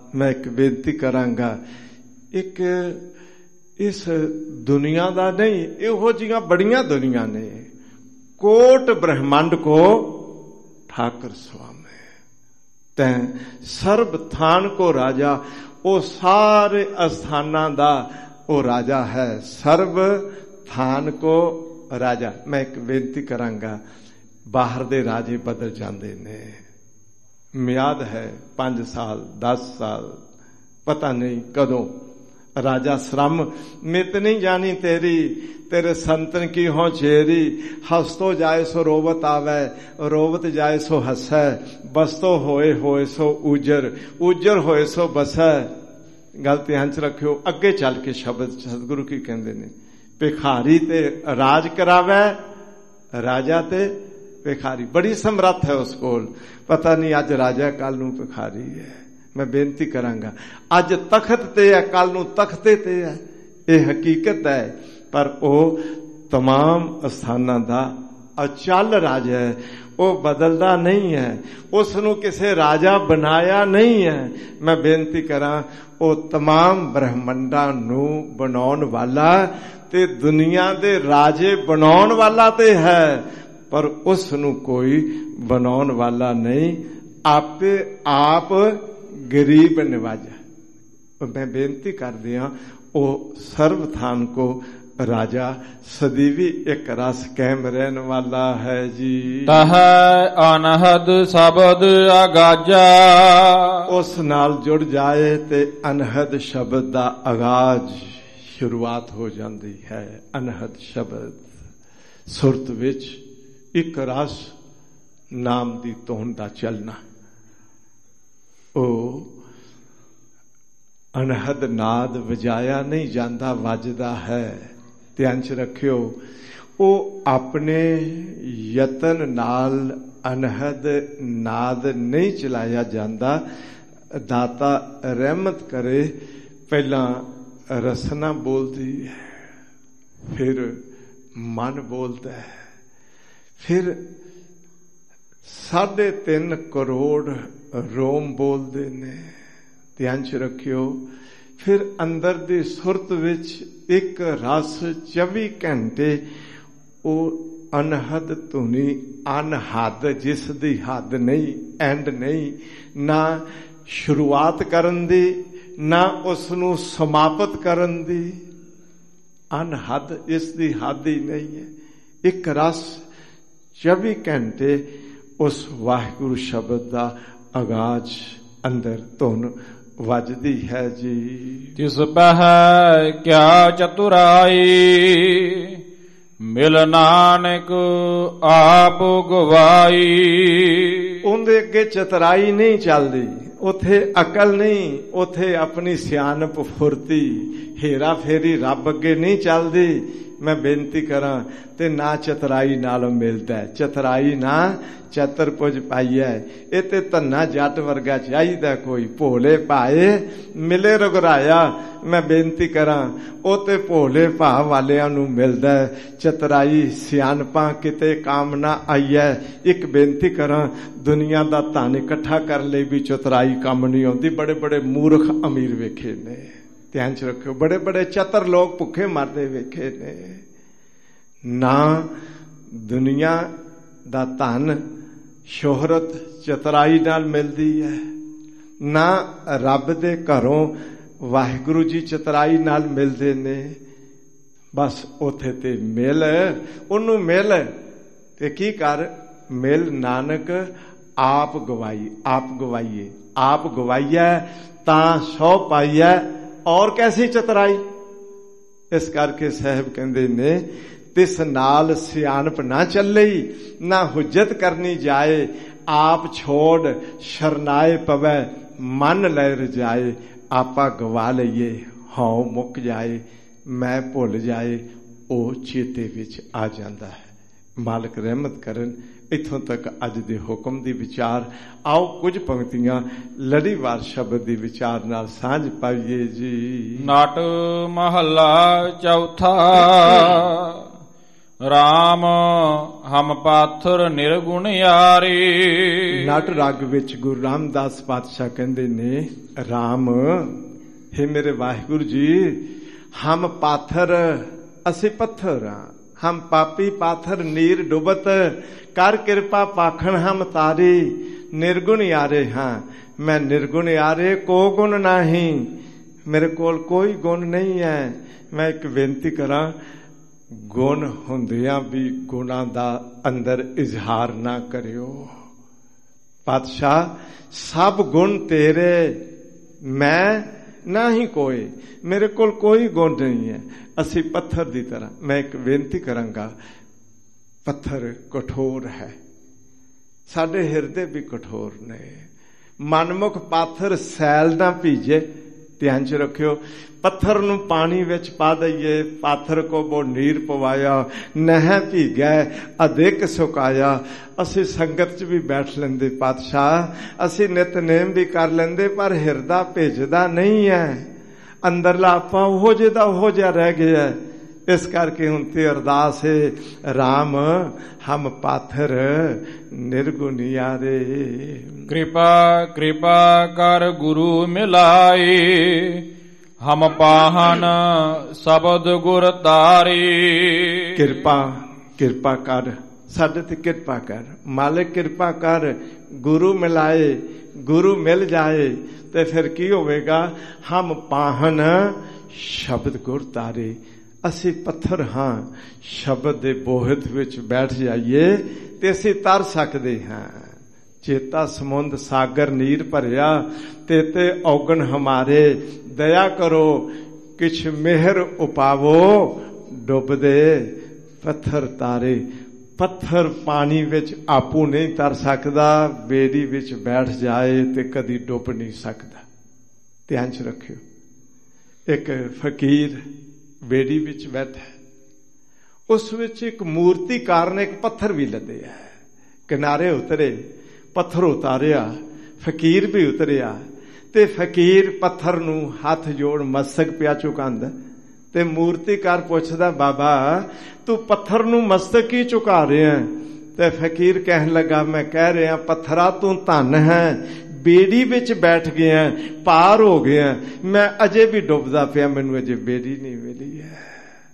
[SPEAKER 2] मैं एक बेनती करांगा, एक इस दुनिया दा नहीं, इहो जिहियां बड़ियां दुनिया ने, कोट ब्रह्मंड को ठाकर स्वामी, तैं सर्ब थान को राजा, वो सारे अस्थानां दा वो राजा है, सर्ब थान को राजा। मैं एक बेनती करांगा, बाहर दे राजे बदल जाते ने, मियाद है पांच साल दस साल, पता नहीं कदों राजा श्रम, मित नहीं जानी तेरी, तेरे संतन की हो चेरी, हस तो जाए सो रोवत आवे, रोवत जाए सो हसै, बस तो होए होए सो उजर, उजर होए सो बसै। गल ध्यान च रखियो, अगे चल के शब्द सतगुरु की कहते ने, भिखारी ते राज करावे, राजा ते भिखारी। बड़ी समर्थ है उस कोल, पता नहीं अज राजा कल नूं भिखारी है। मैं बेनती करांगा, अज तखत ते है कल नूं तख्ते ते है, यह हकीकत है, पर वो तमाम स्थानां दा अचल राजा है, वो बदलदा नहीं है, उसनूं किसे राजा बनाया नहीं है। मैं बेनती करां, वो तमाम ब्रह्मंडां नूं बनाउण वाला ते दुनिया दे राजे बनाउण वाला ते है, पर उसनूं कोई बनाउण वाला नहीं, आपे आप गरीब नवाजा। मैं बेनती कर दिया, वो सर्वथान को राजा सदीवी एक रस कैम रहने वाला है जी।
[SPEAKER 1] तह अनहद शब्द अगाजा,
[SPEAKER 2] उस नाल जुड़ जाए ते अनहद शब्द दा आगाज शुरुआत हो जाती है। अनहद शब्द सुरत विच एक रस नाम दी तोन दा चलना, ओ अनहद नाद वजाया नहीं जाता, वजदा है। ध्यान च रखियो, ओ अपने यतन नाल अनहद नाद नहीं चलाया जाता, दाता रहमत करे। पहला रसना बोलती है, फिर मन बोलता है, फिर साढ़े तीन करोड़ रोम बोलते ने। ध्यान च रखियो, फिर अंदर दी सुरत विच एक रस चौबी घंटे वो अनहद धुनी, अनहद जिस दी हद नहीं, एंड नहीं, ना शुरुआत करन दी, ना उसनू समाप्त करन दी। अनहद इस दी हद ही नहीं है। एक रस चौबी घंटे उस वाहिगुरु शब्द दा आगाज अंदर धुन वजदी है जी।
[SPEAKER 1] तिस बह क्या चतुराई, मिल नानक आप गवाई।
[SPEAKER 2] उनदे अगे चतुराई नहीं चलदी, उथे अकल नहीं, उथे अपनी सियानप फुरती हेरा फेरी रब अगे नहीं चलदी। मैं बेनती करा, ते ना चतुराई नाल मिलदा है, चतुराई ना चतर पुज पाई है। ये ते धन्ना जट वर्गा चाहिदा, कोई भोले भाए मिले रघुराया। मैं बेनती करा, ओ ते भोले भाव वालियां नूं मिलदा है, चतुराई सियानपा किते काम ना आई है। एक बेनती करा, दुनिया दा धन इकट्ठा कर ले भी चतुराई काम नहीं आउंदी। बड़े बड़े मूर्ख अमीर वेखे ने, ध्यान च रखियो, बड़े बड़े चतर लोग भुखे मरदे वेखे ने। ना दुनिया दा धन शोहरत चतुराई नाल मिलदी है, ना रब दे घरों वाहिगुरु जी चतुराई नाल मिलदे ने। बस उथे ते मिल, उन्नू मिल ते की कर, मिल नानक आप गवाई। आप गवाइए, आप गवाइए तां सौ पाइए, और कैसी चतुराई। इस करके साहब कहते ने, तिस नाल सियानप ना चले, ना हुज्जत करनी जाए। आप छोड़ शरनाए पवै, मन लहर जाए। आपा गवा लईए, हाँ मुक जाए, मैं भुल जाए, ओ चेते विच आ जाता है। मालक रहमत करन। इथों तक अज दे हुक्म दी विचार। आओ कुछ पंक्तियां लड़ीवार शब्द दी विचार नाल सांझ पाइए जी।
[SPEAKER 1] नाट महला चौथा, ਰਾਮ ਹਮ ਪਾਥਰ ਨਿਰਗੁਣ ਯਾਰੀ।
[SPEAKER 2] ਨਟ ਰਗ ਵਿੱਚ ਗੁਰੂ ਰਾਮਦਾਸ ਪਾਤਸ਼ਾਹ ਕਹਿੰਦੇ ਨੇ, ਰਾਮ हे ਮੇਰੇ ਵਾਹਿਗੁਰੂ ਜੀ, ਹਮ ਪਾਥਰ, ਅਸੀਂ ਪੱਥਰ ਹਾਂ। ਹਮ ਪਾਪੀ ਪਾਥਰ ਨੀਰ ਡੁਬਤ, ਕਰ ਕਿਰਪਾ ਪਾਖਣ ਹਮ ਤਾਰੀ। ਨਿਰਗੁਣ ਯਾਰੇ ਹਾਂ, ਮੈਂ ਨਿਰਗੁਣ ਯਾਰੇ ਕੋ ਗੁਣ ਨਹੀਂ, ਮੇਰੇ ਕੋਲ ਕੋਈ ਗੁਣ ਨਹੀਂ ਹੈ। ਮੈਂ ਇੱਕ ਬੇਨਤੀ ਕਰਾਂ, ਗੁਣ ਹੁੰਦਿਆਂ ਵੀ ਗੁਣਾਂ ਦਾ ਅੰਦਰ ਇਜ਼ਹਾਰ ਨਾ ਕਰਿਓ। ਪਾਤਸ਼ਾਹ ਸਭ ਗੁਣ ਤੇਰੇ, ਮੈਂ ਨਾ ਹੀ ਕੋਈ, ਮੇਰੇ ਕੋਲ ਕੋਈ ਗੁਣ ਨਹੀਂ ਹੈ। ਅਸੀਂ ਪੱਥਰ ਦੀ ਤਰ੍ਹਾਂ। ਮੈਂ ਇੱਕ ਬੇਨਤੀ ਕਰਾਂਗਾ, ਪੱਥਰ ਕਠੋਰ ਹੈ, ਸਾਡੇ ਹਿਰਦੇ ਵੀ ਕਠੋਰ ਨੇ। ਮਨਮੁਖ ਪਾਥਰ ਸੈਲ ਨਾ ਭੀਜੇ, ਧਿਆਨ ਚ ਰੱਖਿਓ। ਪੱਥਰ ਨੂੰ ਪਾਣੀ ਵਿੱਚ ਪਾ ਦਈਏ, ਪਾਥਰ ਕੋ ਬੋ ਨੀਰ ਪਵਾਇਆ, ਨਹਿ ਭੀਗੈ ਅਧਿਕ ਸੁਕਾਇਆ। ਅਸੀਂ ਸੰਗਤ ਚ ਵੀ ਬੈਠ ਲੈਂਦੇ ਪਾਤਸ਼ਾਹ, ਅਸੀਂ ਨਿਤਨੇਮ ਵੀ ਕਰ ਲੈਂਦੇ, ਪਰ ਹਿਰਦਾ ਭੇਜਦਾ ਨਹੀਂ ਹੈ। ਅੰਦਰਲਾ ਆਪਾਂ ਉਹੋ ਜਿਹੇ ਦਾ ਉਹੋ ਜਿਹਾ ਰਹਿ ਗਿਆ। ਇਸ ਕਰਕੇ ਹੁਣ ਤੇ ਅਰਦਾਸ ਹੈ, ਰਾਮ ਹਮ ਪਾਥਰ ਨਿਰਗੁਣ ਯਾਰੇ।
[SPEAKER 1] ਕਿਰਪਾ ਕਿਰਪਾ ਕਰ ਗੁਰੂ ਮਿਲਾਈ, ਹਮ ਪਾਹਨ ਸ਼ਬਦ ਗੁਰ ਤਾਰੀ।
[SPEAKER 2] ਕਿਰਪਾ ਕਿਰਪਾ ਕਰ, ਸਾਡੇ ਤੇ ਕਿਰਪਾ ਕਰ ਮਾਲਿਕ, ਕਿਰਪਾ ਕਰ। ਗੁਰੂ ਮਿਲਾਏ, ਗੁਰੂ ਮਿਲ ਜਾਏ ਤੇ ਫਿਰ ਕੀ ਹੋਵੇਗਾ? ਹਮ ਪਾਹਨ ਸ਼ਬਦ ਗੁਰ ਤਾਰੇ। ਅਸੀਂ ਪੱਥਰ ਹਾਂ, ਸ਼ਬਦ ਦੇ ਬੋਹਤ ਵਿੱਚ ਬੈਠ ਜਾਈਏ ਤੇ ਅਸੀਂ ਤਰ ਸਕਦੇ ਹਾਂ। ਚੇਤਾ ਸਮੁੰਦ ਸਾਗਰ ਨੀਰ ਭਰਿਆ, ਤੇ ਤੇ ਔਗਣ ਹਮਾਰੇ। ਦਇਆ ਕਰੋ ਕਿਛ ਮਿਹਰ ਉਪਾਵੋ, ਡੁੱਬਦੇ ਪੱਥਰ ਤਾਰੇ। ਪੱਥਰ ਪਾਣੀ ਵਿੱਚ ਆਪੂ ਨਹੀਂ ਤਰ ਸਕਦਾ, ਬੇੜੀ ਵਿੱਚ ਬੈਠ ਜਾਏ ਤੇ ਕਦੀ ਡੁੱਬ ਨਹੀਂ ਸਕਦਾ। ਧਿਆਨ ਚ ਰੱਖਿਓ। ਇੱਕ ਫਕੀਰ ਬੇੜੀ ਵਿੱਚ ਬੈਠਾ, ਉਸ ਵਿੱਚ ਇੱਕ ਮੂਰਤੀਕਾਰ ਨੇ ਇੱਕ ਪੱਥਰ ਵੀ ਲੱਦਿਆ, ਕਿਨਾਰੇ ਉਤਰੇ, ਪੱਥਰ ਉਤਾਰਿਆ, ਫਕੀਰ ਵੀ ਉਤਰਿਆ ਤੇ ਫਕੀਰ ਪੱਥਰ ਨੂੰ ਹੱਥ ਜੋੜ ਮਸਤਕ ਪਿਆ ਝੁਕਾਉਂਦਾ ਤੇ ਮੂਰਤੀਕਾਰ ਪੁੱਛਦਾ, ਬਾਬਾ ਤੂੰ ਪੱਥਰ ਨੂੰ ਮਸਤਕ ਹੀ ਝੁਕਾ ਰਿਹਾ? ਤੇ ਫਕੀਰ ਕਹਿਣ ਲੱਗਾ, ਮੈਂ ਕਹਿ ਰਿਹਾ ਪੱਥਰਾ ਤੂੰ ਧਨ ਹੈ, ਬੇੜੀ ਵਿੱਚ ਬੈਠ ਗਿਆ, ਪਾਰ ਹੋ ਗਿਆ, ਮੈਂ ਅਜੇ ਵੀ ਡੁੱਬਦਾ ਪਿਆ, ਮੈਨੂੰ ਅਜੇ ਬੇੜੀ ਨਹੀਂ ਮਿਲੀ ਹੈ।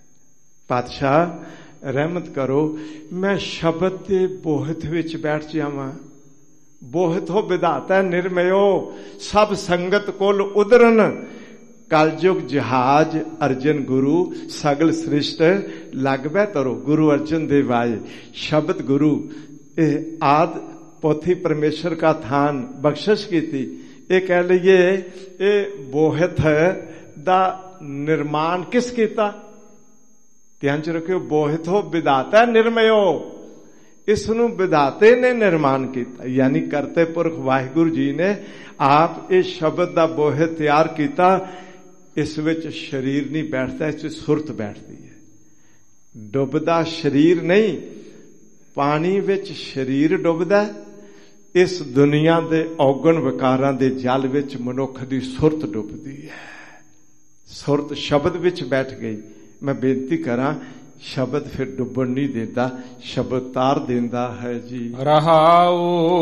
[SPEAKER 2] ਪਾਤਸ਼ਾਹ ਰਹਿਮਤ ਕਰੋ, ਮੈਂ ਸ਼ਬਦ ਦੇ ਬੋਹਤ ਵਿੱਚ ਬੈਠ ਜਾਵਾਂ। ਬੋਹਤ ਹੋ ਵਿਧਾਤਾ ਨਿਰਮਯੋ, ਸਭ ਸੰਗਤ ਕੋਲ ਉਦਰਨ। ਕਲਯੁਗ ਜਹਾਜ ਅਰਜਨ ਗੁਰੂ, ਸਗਲ ਸ੍ਰਿਸ਼ਟ ਲਗ ਬੈ ਤਰੋ। ਗੁਰੂ अर्जुन देव आए, शब्द गुरु ਇਹ ਆਦ ਪੋਥੀ ਪਰਮੇਸ਼ਰ का थान बख्शिश की थी। ये कह लीए ये बोहत ਦਾ निर्माण किस ਕੀਤਾ? ਧਿਆਨ ਚ ਰੱਖਿਓ, ਬੋਹਤ ਹੋ ਵਿਧਾਤਾ ਨਿਰਮਯੋ, ਇਸ ਨੂੰ ਵਿਧਾਤੇ ਨੇ ਨਿਰਮਾਣ ਕੀਤਾ, ਯਾਨੀ ਕਰਤੇ ਪੁਰਖ ਵਾਹਿਗੁਰੂ ਜੀ ਨੇ ਆਪ ਇਹ ਸ਼ਬਦ ਦਾ ਬੋਹਤ ਤਿਆਰ ਕੀਤਾ। ਇਸ ਵਿੱਚ ਸਰੀਰ ਨਹੀਂ ਬੈਠਦਾ, ਇਸ ਵਿੱਚ ਸੁਰਤ ਬੈਠਦੀ ਹੈ। ਡੁੱਬਦਾ ਸਰੀਰ ਨਹੀਂ, ਪਾਣੀ ਵਿੱਚ ਸਰੀਰ ਡੁੱਬਦਾ। ਇਸ ਦੁਨੀਆ ਦੇ ਔਗਣ ਵਿਕਾਰਾਂ ਦੇ ਜਲ ਵਿੱਚ ਮਨੁੱਖ ਦੀ ਸੁਰਤ ਡੁੱਬਦੀ ਹੈ। ਸੁਰਤ ਸ਼ਬਦ ਵਿੱਚ ਬੈਠ ਗਈ। ਮੈਂ ਬੇਨਤੀ ਕਰਾਂ, ਸ਼ਬਦ ਫਿਰ ਡੁੱਬਣ ਨਹੀਂ ਦਿੰਦਾ, ਸ਼ਬਦ ਤਾਰ ਦਿੰਦਾ ਹੈ ਜੀ।
[SPEAKER 1] ਰਹਾਉ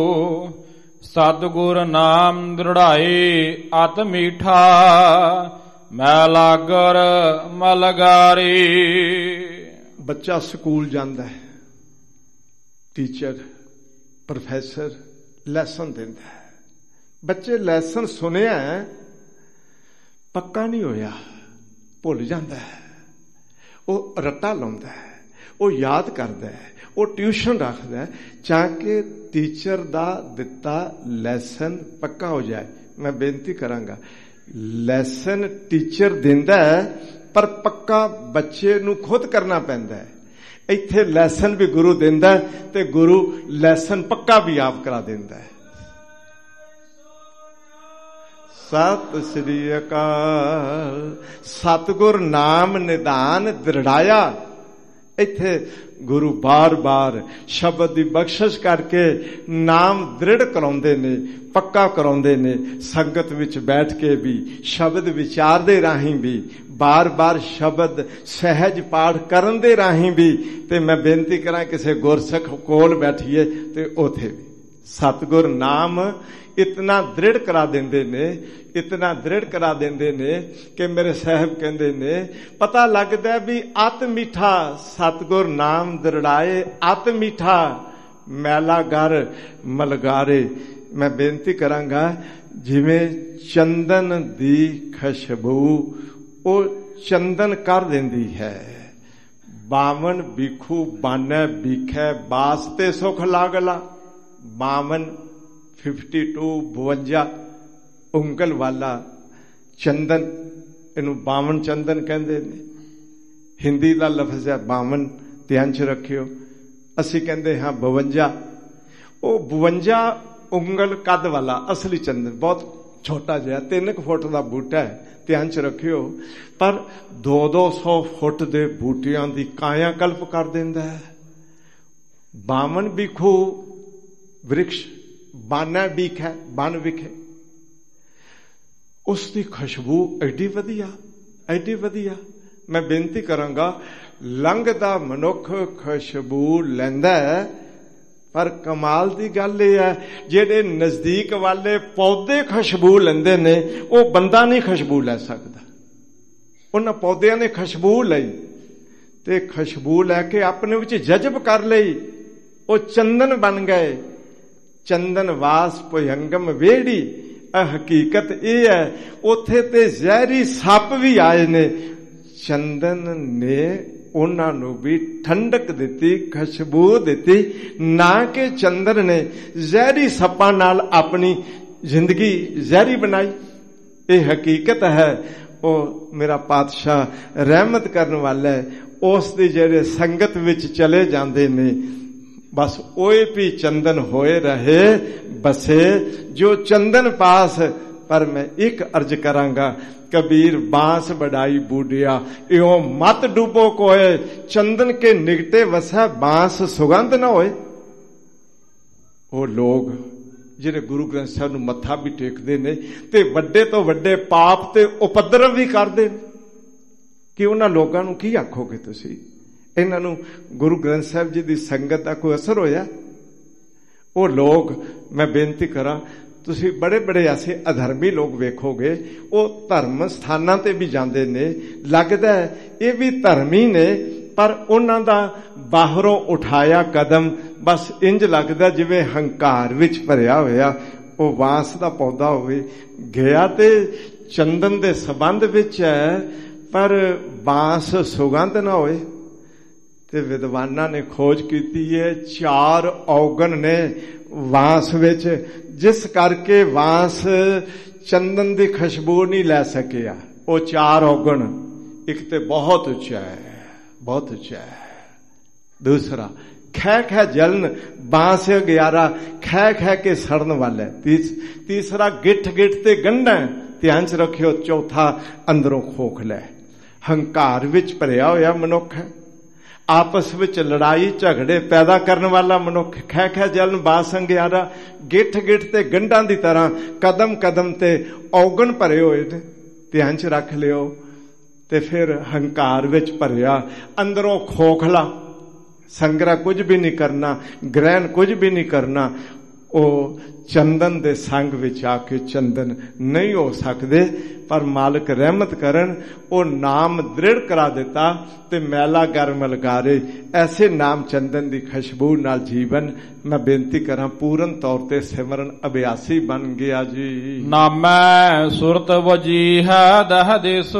[SPEAKER 1] ਸਤਿਗੁਰ ਨਾਮ ਦ੍ਰਿੜਾਈ, ਅਤ ਮੀਠਾ ਮੈਂ ਲਾਗਰ ਮਲਗਾਰੀ।
[SPEAKER 2] ਬੱਚਾ ਸਕੂਲ ਜਾਂਦਾ ਹੈ, ਟੀਚਰ ਪ੍ਰੋਫੈਸਰ ਲੈਸਨ ਦਿੰਦਾ ਹੈ, ਬੱਚੇ ਲੈਸਨ ਸੁਣਿਆ ਪੱਕਾ ਨਹੀਂ ਹੋਇਆ, ਭੁੱਲ ਜਾਂਦਾ ਹੈ, ਉਹ ਰੱਟਾ ਲਾਉਂਦਾ ਹੈ, ਉਹ ਯਾਦ ਕਰਦਾ ਹੈ, ਉਹ ਟਿਊਸ਼ਨ ਰੱਖਦਾ ਹੈ ਤਾਂ ਕਿ ਟੀਚਰ ਦਾ ਦਿੱਤਾ ਲੈਸਨ ਪੱਕਾ ਹੋ ਜਾਏ। ਮੈਂ ਬੇਨਤੀ ਕਰਾਂਗਾ, ਲੈਸਨ ਟੀਚਰ ਦਿੰਦਾ ਹੈ ਪਰ ਪੱਕਾ ਬੱਚੇ ਨੂੰ ਖੁਦ ਕਰਨਾ ਪੈਂਦਾ ਹੈ। ਇੱਥੇ ਲੈਸਨ ਵੀ ਗੁਰੂ ਦਿੰਦਾ ਤੇ ਗੁਰੂ ਲੈਸਨ ਪੱਕਾ ਵੀ ਆਪ ਕਰਾ ਦਿੰਦਾ ਹੈ। ਸਤਿ ਸ੍ਰੀ ਅਕਾਲ। ਸਤਿਗੁਰ ਨਾਮ ਨਿਧਾਨ ਦ੍ਰਿੜਾਇਆ, ਇੱਥੇ ਗੁਰੂ ਬਾਰ-ਬਾਰ ਸ਼ਬਦ ਦੀ ਬਖਸ਼ਿਸ਼ ਕਰਕੇ ਨਾਮ ਦ੍ਰਿੜ ਕਰਾਉਂਦੇ ਨੇ, ਪੱਕਾ ਕਰਾਉਂਦੇ ਨੇ। ਸੰਗਤ ਵਿੱਚ ਬੈਠ ਕੇ ਵੀ, ਸ਼ਬਦ ਵਿਚਾਰ ਦੇ ਰਾਹੀਂ ਵੀ, ਬਾਰ-ਬਾਰ ਸ਼ਬਦ ਸਹਿਜ ਪਾਠ ਕਰਨ ਦੇ ਰਾਹੀਂ ਵੀ। ਤੇ ਮੈਂ ਬੇਨਤੀ ਕਰਾਂ ਕਿਸੇ ਗੁਰਸਿੱਖ ਕੋਲ ਬੈਠੀਏ ਤੇ ਉਥੇ ਵੀ ਸਤਿਗੁਰ ਨਾਮ ਇਤਨਾ ਦ੍ਰਿੜ ਕਰਾ ਦਿੰਦੇ ਨੇ, ਇਤਨਾ ਦ੍ਰਿੜ ਕਰਾ ਦਿੰਦੇ ਨੇ ਕਿ ਮੇਰੇ ਸਾਹਿਬ ਕਹਿੰਦੇ ਨੇ ਪਤਾ ਲੱਗਦਾ ਵੀ ਅਤ ਮਿੱਠਾ ਸਤਿਗੁਰ ਨਾਮ ਦ੍ਰਿੜਾਏ, ਅਤ ਮਿੱਠਾ ਮੈਲਾ ਗਰ ਮਲਗਾਰੇ। ਮੈਂ ਬੇਨਤੀ ਕਰਾਂਗਾ ਜਿਵੇਂ ਚੰਦਨ ਦੀ ਖੁਸ਼ਬੂ ਉਹ ਚੰਦਨ ਕਰ ਦਿੰਦੀ ਹੈ। ਬਾਵਨ ਬਿਖੂ ਬਾਨੈ ਬਿਖੈ ਬਾਸਤੇ ਸੁਖ ਲਾਗਲਾ। ਬਾਵਨ ਫਿਫਟੀ ਟੂ ਬਵੰਜਾ ਉਂਗਲ ਵਾਲਾ ਚੰਦਨ, ਇਹਨੂੰ ਬਾਵਨ ਚੰਦਨ ਕਹਿੰਦੇ ਨੇ। ਹਿੰਦੀ ਦਾ ਲਫ਼ਜ਼ ਹੈ ਬਾਵਨ, ਧਿਆਨ ਚ ਰੱਖਿਓ। ਅਸੀਂ ਕਹਿੰਦੇ ਹਾਂ ਬਵੰਜਾ। ਉਹ ਬਵੰਜਾ ਉਂਗਲ ਕੱਦ ਵਾਲਾ ਅਸਲੀ ਚੰਦਨ, ਬਹੁਤ ਛੋਟਾ ਜਿਹਾ, ਤਿੰਨ ਕੁ ਫੁੱਟ ਦਾ ਬੂਟਾ ਹੈ, ਧਿਆਨ ਚ ਰੱਖਿਓ। ਪਰ ਦੋ ਦੋ ਸੌ ਫੁੱਟ ਦੇ ਬੂਟਿਆਂ ਦੀ ਕਾਇਆ ਕਲਪ ਕਰ ਦਿੰਦਾ ਹੈ। ਬਾਵਨ ਬਿਖੂ ਵ੍ਰਿਕਸ਼, ਬਾਨਾ ਬਿਖ ਹੈ, ਬਨ ਵਿਖੇ। ਉਸ ਦੀ ਖੁਸ਼ਬੂ ਐਡੀ ਵਧੀਆ, ਐਡੀ ਵਧੀਆ। ਮੈਂ ਬੇਨਤੀ ਕਰਾਂਗਾ ਲੰਘਦਾ ਮਨੁੱਖ ਖੁਸ਼ਬੂ ਲੈਂਦਾ ਹੈ, ਪਰ ਕਮਾਲ ਦੀ ਗੱਲ ਇਹ ਹੈ ਜਿਹੜੇ ਨਜ਼ਦੀਕ ਵਾਲੇ ਪੌਦੇ ਖੁਸ਼ਬੂ ਲੈਂਦੇ ਨੇ ਉਹ ਬੰਦਾ ਨਹੀਂ ਖੁਸ਼ਬੂ ਲੈ ਸਕਦਾ। ਉਹਨਾਂ ਪੌਦਿਆਂ ਨੇ ਖੁਸ਼ਬੂ ਲਈ ਤੇ ਖੁਸ਼ਬੂ ਲੈ ਕੇ ਆਪਣੇ ਵਿੱਚ ਜਜ਼ਬ ਕਰ ਲਈ, ਉਹ ਚੰਦਨ ਬਣ ਗਏ। ਚੰਦਨ ਵਾਸ ਭੁਜੰਗਮ ਵੇੜੀ। ਹਕੀਕਤ ਇਹ ਹੈ ਉੱਥੇ ਤੇ ਜ਼ਹਿਰੀ ਸੱਪ ਵੀ ਆਏ ਨੇ, ਚੰਦਨ ਨੇ ਉਹਨਾਂ ਨੂੰ ਵੀ ਠੰਡਕ ਦਿੱਤੀ, ਖੁਸ਼ਬੂ ਦਿੱਤੀ। ਨਾ ਕਿ ਚੰਦਨ ਨੇ ਜ਼ਹਿਰੀ ਸੱਪਾਂ ਨਾਲ ਆਪਣੀ ਜ਼ਿੰਦਗੀ ਜ਼ਹਿਰੀ ਬਣਾਈ। ਇਹ ਹਕੀਕਤ ਹੈ। ਉਹ ਮੇਰਾ ਪਾਤਸ਼ਾਹ ਰਹਿਮਤ ਕਰਨ ਵਾਲਾ ਹੈ। ਉਸ ਦੀ ਜਿਹੜੇ ਸੰਗਤ ਵਿੱਚ ਚਲੇ ਜਾਂਦੇ ਨੇ ਬਸ ओए भी चंदन होए रहे बसे जो चंदन पास। पर मैं एक अर्ज करांगा कबीर बांस बढ़ाई बूढ़िया इो मत डूबो कोए चंदन के निगटे वसै बांस सुगंध ना होए। वो लोग ਜਿਹੜੇ ਗੁਰੂ ਗ੍ਰੰਥ ਸਾਹਿਬ ਨੂੰ ਮੱਥਾ ਵੀ ਟੇਕਦੇ ਨੇ ਤੇ ਵੱਡੇ ਤੋਂ ਵੱਡੇ ਪਾਪ ਤੇ ਉਪਦਰਵ ਵੀ ਕਰਦੇ ਨੇ ਕਿ ਉਹਨਾਂ ਲੋਕਾਂ ਨੂੰ ਕੀ ਆਖੋਗੇ ਤੁਸੀਂ? ਇਹਨਾਂ ਨੂੰ ਗੁਰੂ ਗ੍ਰੰਥ ਸਾਹਿਬ ਜੀ ਦੀ ਸੰਗਤ ਦਾ ਕੋਈ ਅਸਰ ਹੋਇਆ? ਉਹ ਲੋਕ ਮੈਂ ਬੇਨਤੀ ਕਰਾਂ ਤੁਸੀਂ ਬੜੇ ਬੜੇ ਐਸੇ ਅਧਰਮੀ ਲੋਕ ਵੇਖੋਗੇ ਉਹ ਧਰਮ ਸਥਾਨਾਂ ਤੇ ਵੀ ਜਾਂਦੇ ਨੇ, ਲੱਗਦਾ ਇਹ ਵੀ ਧਰਮੀ ਨੇ ਪਰ ਉਹਨਾਂ ਦਾ ਬਾਹਰੋਂ ਉਠਾਇਆ ਕਦਮ ਬਸ ਇੰਜ ਲੱਗਦਾ ਜਿਵੇਂ ਹੰਕਾਰ ਵਿੱਚ ਭਰਿਆ ਹੋਇਆ ਉਹ ਬਾਂਸ ਦਾ ਪੌਦਾ ਹੋਵੇ। ਗਿਆ ਤੇ ਚੰਦਨ ਦੇ ਸੰਬੰਧ ਵਿੱਚ ਹੈ ਪਰ ਬਾਂਸ ਸੁਗੰਧ ਨਾ ਹੋਏ। ਤੇ ਵਿਦਵਾਨਾਂ ਨੇ ਖੋਜ ਕੀਤੀ ਹੈ ਚਾਰ ਔਗਣ ਨੇ ਬਾਂਸ ਵਿੱਚ ਜਿਸ ਕਰਕੇ ਬਾਂਸ ਚੰਦਨ ਦੀ ਖੁਸ਼ਬੂ ਨਹੀਂ ਲੈ ਸਕਿਆ। ਉਹ ਚਾਰ ਔਗਣ, ਇੱਕ ਤੇ ਬਹੁਤ ਉੱਚਾ ਹੈ, बहुत ऊंचा है। दूसरा खै खै जलन बांस ग्यारह खै खै के सड़न वाला है। तीस, तीसरा गिठ गिठ ते गंढा ध्यान च रखियो। चौथा अंदरों खोखला है, हंकार विच भरिया होया मनुख है, आपस विच लड़ाई झगड़े पैदा करने वाला मनुख। खै खै जलन बांस ग्यारह गिठ गिठ ते गंढां दी तरह कदम कदम ते औगण भरे होए ने, ध्यान च रख लियो। ਤੇ ਫਿਰ ਹੰਕਾਰ ਵਿੱਚ ਭਰਿਆ, ਅੰਦਰੋਂ ਖੋਖਲਾ, ਸੰਗ੍ਰਹ ਕੁਝ ਵੀ ਨਹੀਂ ਕਰਨਾ, ਗ੍ਰਹਿਣ ਕੁਝ ਵੀ ਨਹੀਂ ਕਰਨਾ। ਉਹ ਚੰਦਨ ਦੇ ਸੰਗ ਵਿੱਚ ਆ ਕੇ ਚੰਦਨ ਨਹੀਂ ਹੋ ਸਕਦੇ। ਪਰ ਮਾਲਕ ਰਹਿਮਤ ਕਰਨ ਉਹ ਨਾਮ ਦ੍ਰਿੜ ਕਰਾ ਦਿੱਤਾ ਤੇ ਮੈਲਾ ਗਰਮ ਲਗਾਰੇ। ਐਸੇ ਨਾਮ ਚੰਦਨ ਦੀ ਖੁਸ਼ਬੂ ਨਾਲ ਜੀਵਨ ਮੈਂ ਬੇਨਤੀ ਕਰਾਂ ਪੂਰਨ ਤੌਰ ਤੇ ਸਿਮਰਨ ਅਭਿਆਸੀ ਬਣ ਗਿਆ ਜੀ।
[SPEAKER 1] ਨਾਮੈ ਸੁਰਤ ਵਜੀਹਾ ਦਹ ਦੇਸੁ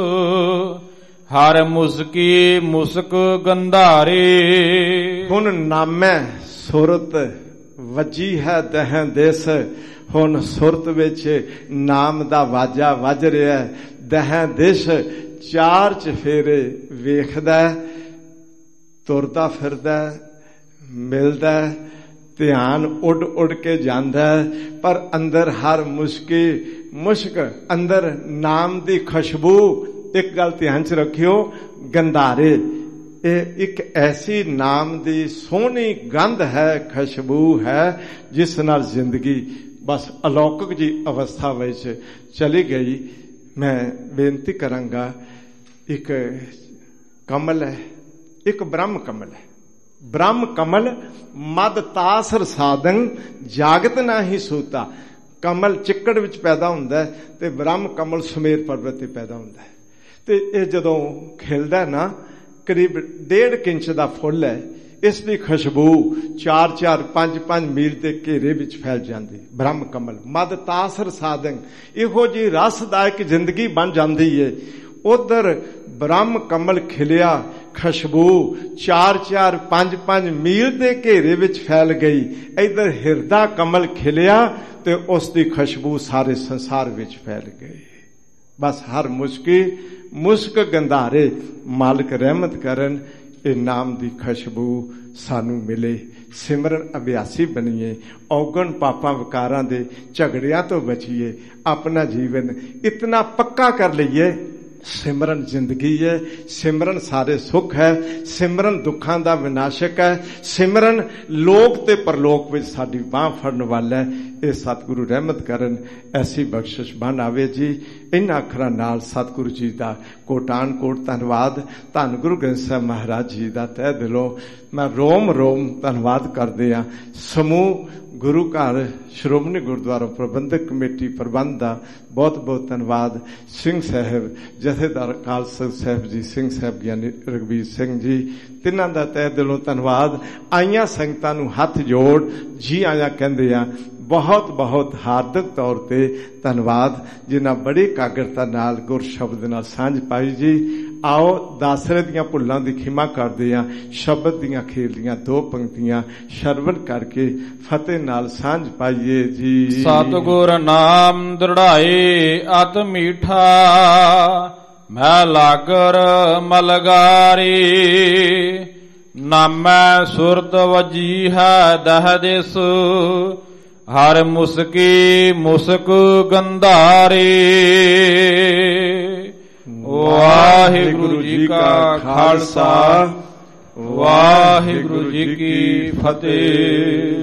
[SPEAKER 1] ਹਰ ਮੁਸਕੀ ਮੁਸਕ ਗੰਧਾਰੇ।
[SPEAKER 2] ਹੁਣ ਨਾਮੈ ਸੁਰਤ ਵਜੀ ਹੈ ਦਹ ਦੇਸ। ਹੁਣ ਸੁਰਤ ਵਿੱਚ ਨਾਮ ਦਾ ਵਾਜਾ ਵੱਜ ਰਿਹਾ। ਦਹ ਦਿਸ਼ ਚਾਰ ਚਫੇਰੇ ਵੇਖਦਾ, ਤੁਰਦਾ ਫਿਰਦਾ, ਮਿਲਦਾ, ਧਿਆਨ ਉੱਡ ਉੱਡ ਕੇ ਜਾਂਦਾ। ਪਰ ਅੰਦਰ ਹਰ ਮੁਸ਼ਕੀ ਮੁਸ਼ਕ, ਅੰਦਰ ਨਾਮ ਦੀ ਖੁਸ਼ਬੂ। ਇੱਕ ਗੱਲ ਧਿਆਨ ਚ ਰੱਖਿਓ, ਗੰਧਾਰੇ। ਇਹ ਇੱਕ ਐਸੀ ਨਾਮ ਦੀ ਸੋਹਣੀ ਗੰਧ ਹੈ, ਖੁਸ਼ਬੂ ਹੈ, ਜਿਸ ਨਾਲ ਜ਼ਿੰਦਗੀ ਬਸ ਅਲੌਕਿਕ ਜੀ ਅਵਸਥਾ ਵਿੱਚ ਚਲੀ ਗਈ। ਮੈਂ ਬੇਨਤੀ ਕਰਾਂਗਾ, ਇੱਕ ਕਮਲ ਹੈ, ਇੱਕ ਬ੍ਰਹਮ ਕਮਲ ਹੈ। ਬ੍ਰਹਮ ਕਮਲ ਮਦ ਤਾਸਰ ਸਾਧਨ ਜਾਗਤ ਨਾਹੀ ਸੂਤਾ। ਕਮਲ ਚਿੱਕੜ ਵਿੱਚ ਪੈਦਾ ਹੁੰਦਾ ਹੈ ਤੇ ਬ੍ਰਹਮ ਕਮਲ ਸੁਮੇਰ ਪਰਬਤ ਤੇ ਪੈਦਾ ਹੁੰਦਾ ਹੈ। ਤੇ ਇਹ ਜਦੋਂ ਖਿਲਦਾ ਨਾ, ਕਰੀਬ ਡੇਢ ਇੰਚ ਦਾ ਫੁੱਲ ਹੈ। ਇਸ ਦੀ ਖੁਸ਼ਬੂ ਚਾਰ ਚਾਰ ਪੰਜ ਪੰਜ ਮੀਲ ਦੇ ਘੇਰੇ ਵਿੱਚ ਫੈਲ ਜਾਂਦੀ। ਬ੍ਰਹਮ ਕਮਲ ਮਦ ਤਾਸਰ ਸਾਧਨ, ਇਹੋ ਜਿਹੀ ਰਸਦਾਇਕ ਜ਼ਿੰਦਗੀ ਬਣ ਜਾਂਦੀ ਹੈ। ਉਧਰ ਬ੍ਰਹਮ ਕਮਲ ਖਿਲਿਆ, ਖੁਸ਼ਬੂ ਚਾਰ ਚਾਰ ਪੰਜ ਪੰਜ ਮੀਲ ਦੇ ਘੇਰੇ ਵਿੱਚ ਫੈਲ ਗਈ। ਇੱਧਰ ਹਿਰਦਾ ਕਮਲ ਖਿਲਿਆ ਤੇ ਉਸ ਦੀ ਖੁਸ਼ਬੂ ਸਾਰੇ ਸੰਸਾਰ ਵਿੱਚ ਫੈਲ ਗਈ। ਬਸ ਹਰ ਮੁਸਕੀ ਮੁਸਕ ਗੰਧਾਰੇ, ਮਾਲਕ ਰਹਿਮਤ ਕਰਨ, ਇਹ ਨਾਮ ਦੀ ਖੁਸ਼ਬੂ ਸਾਨੂੰ ਮਿਲੇ। ਸਿਮਰਨ ਅਭਿਆਸੀ ਬਣੀਏ, ਔਗਣ ਪਾਪਾਂ ਵਿਕਾਰਾਂ ਦੇ ਝਗੜਿਆਂ ਤੋਂ ਬਚੀਏ। ਆਪਣਾ ਜੀਵਨ ਇਤਨਾ ਪੱਕਾ ਕਰ ਲਈਏ, ਸਿਮਰਨ ਜ਼ਿੰਦਗੀ ਹੈ, ਸਿਮਰਨ ਸਾਰੇ ਸੁੱਖ ਹੈ, ਸਿਮਰਨ ਦੁੱਖਾਂ ਦਾ ਵਿਨਾਸ਼ਕ ਹੈ, ਸਿਮਰਨ ਲੋਕ ਤੇ ਪਰਲੋਕ ਵਿੱਚ ਸਾਡੀ ਬਾਂਹ ਫੜਨ ਵਾਲਾ ਹੈ। ਇਹ ਸਤਿਗੁਰੂ ਰਹਿਮਤ ਕਰਨ, ਐਸੀ ਬਖਸ਼ਿਸ਼ ਬਣ ਆਵੇ ਜੀ। ਇਹਨਾਂ ਅੱਖਰਾਂ ਨਾਲ ਸਤਿਗੁਰੂ ਜੀ ਦਾ ਕੋਟਾਨ ਕੋਟ ਧੰਨਵਾਦ। ਧੰਨ ਗੁਰੂ ਗ੍ਰੰਥ ਸਾਹਿਬ ਮਹਾਰਾਜ ਜੀ ਦਾ ਤਹਿ ਦਿਲੋਂ ਮੈਂ ਰੋਮ ਰੋਮ ਧੰਨਵਾਦ ਕਰਦੇ ਹਾਂ। ਸਮੂਹ ਗੁਰੂ ਘਰ ਸ਼੍ਰੋਮਣੀ ਗੁਰਦੁਆਰਾ ਪ੍ਰਬੰਧਕ ਕਮੇਟੀ ਪ੍ਰਬੰਧ ਦਾ ਬਹੁਤ ਬਹੁਤ ਧੰਨਵਾਦ। ਸਿੰਘ ਸਾਹਿਬ ਜਥੇਦਾਰ ਖਾਲਸਾ ਸਾਹਿਬ ਜੀ, ਸਿੰਘ ਸਾਹਿਬ ਗਿਆਨੀ ਰਘਬੀਰ ਸਿੰਘ ਜੀ, ਤਿੰਨਾਂ ਦਾ ਤਹਿ ਦਿਲੋਂ ਧੰਨਵਾਦ। ਆਈਆਂ ਸੰਗਤਾਂ ਨੂੰ ਹੱਥ ਜੋੜ ਜੀ ਆਇਆਂ ਕਹਿੰਦੇ ਆ। ਬਹੁਤ ਬਹੁਤ ਹਾਰਦਿਕ ਤੌਰ ਤੇ ਧੰਨਵਾਦ, ਜਿਨ੍ਹਾਂ ਬੜੀ ਇਕਾਗਰਤਾ ਨਾਲ ਗੁਰ ਸ਼ਬਦ ਨਾਲ ਸਾਂਝ ਪਾਈ ਜੀ। ਆਓ ਦਾਸਰੇ ਦੀਆਂ ਭੁੱਲਾਂ ਦੀ ਖਿਮਾ ਕਰਦੇ ਹਾਂ। ਸ਼ਬਦ ਦੀਆਂ ਖੇਲੀਆਂ ਦੋ ਪੰਕਤੀਆਂ ਸ਼ਰਵਣ ਕਰਕੇ ਫਤਿਹ ਨਾਲ ਸਾਂਝ ਪਾਈਏ ਜੀ।
[SPEAKER 1] ਸਤਿਗੁਰ ਨਾਮ ਦ੍ਰਿੜਾਏ ਅਤ ਮੀਠਾ, ਮੈਂ ਲਾਗਰ ਮਲਗਾਰੀ। ਨਾਮੈ ਸੁਰਤ ਵਜੀ ਹੈ ਦਹ ਦਿਸ, ਹਰ ਮੁਸਕੀ ਮੁਸਕ ਗੰਧਾਰੀ। ਵਾਹਿਗੁਰੂ ਜੀ ਕਾ ਖਾਲਸਾ, ਵਾਹਿਗੁਰੂ ਜੀ ਕੀ ਫਤਿਹ।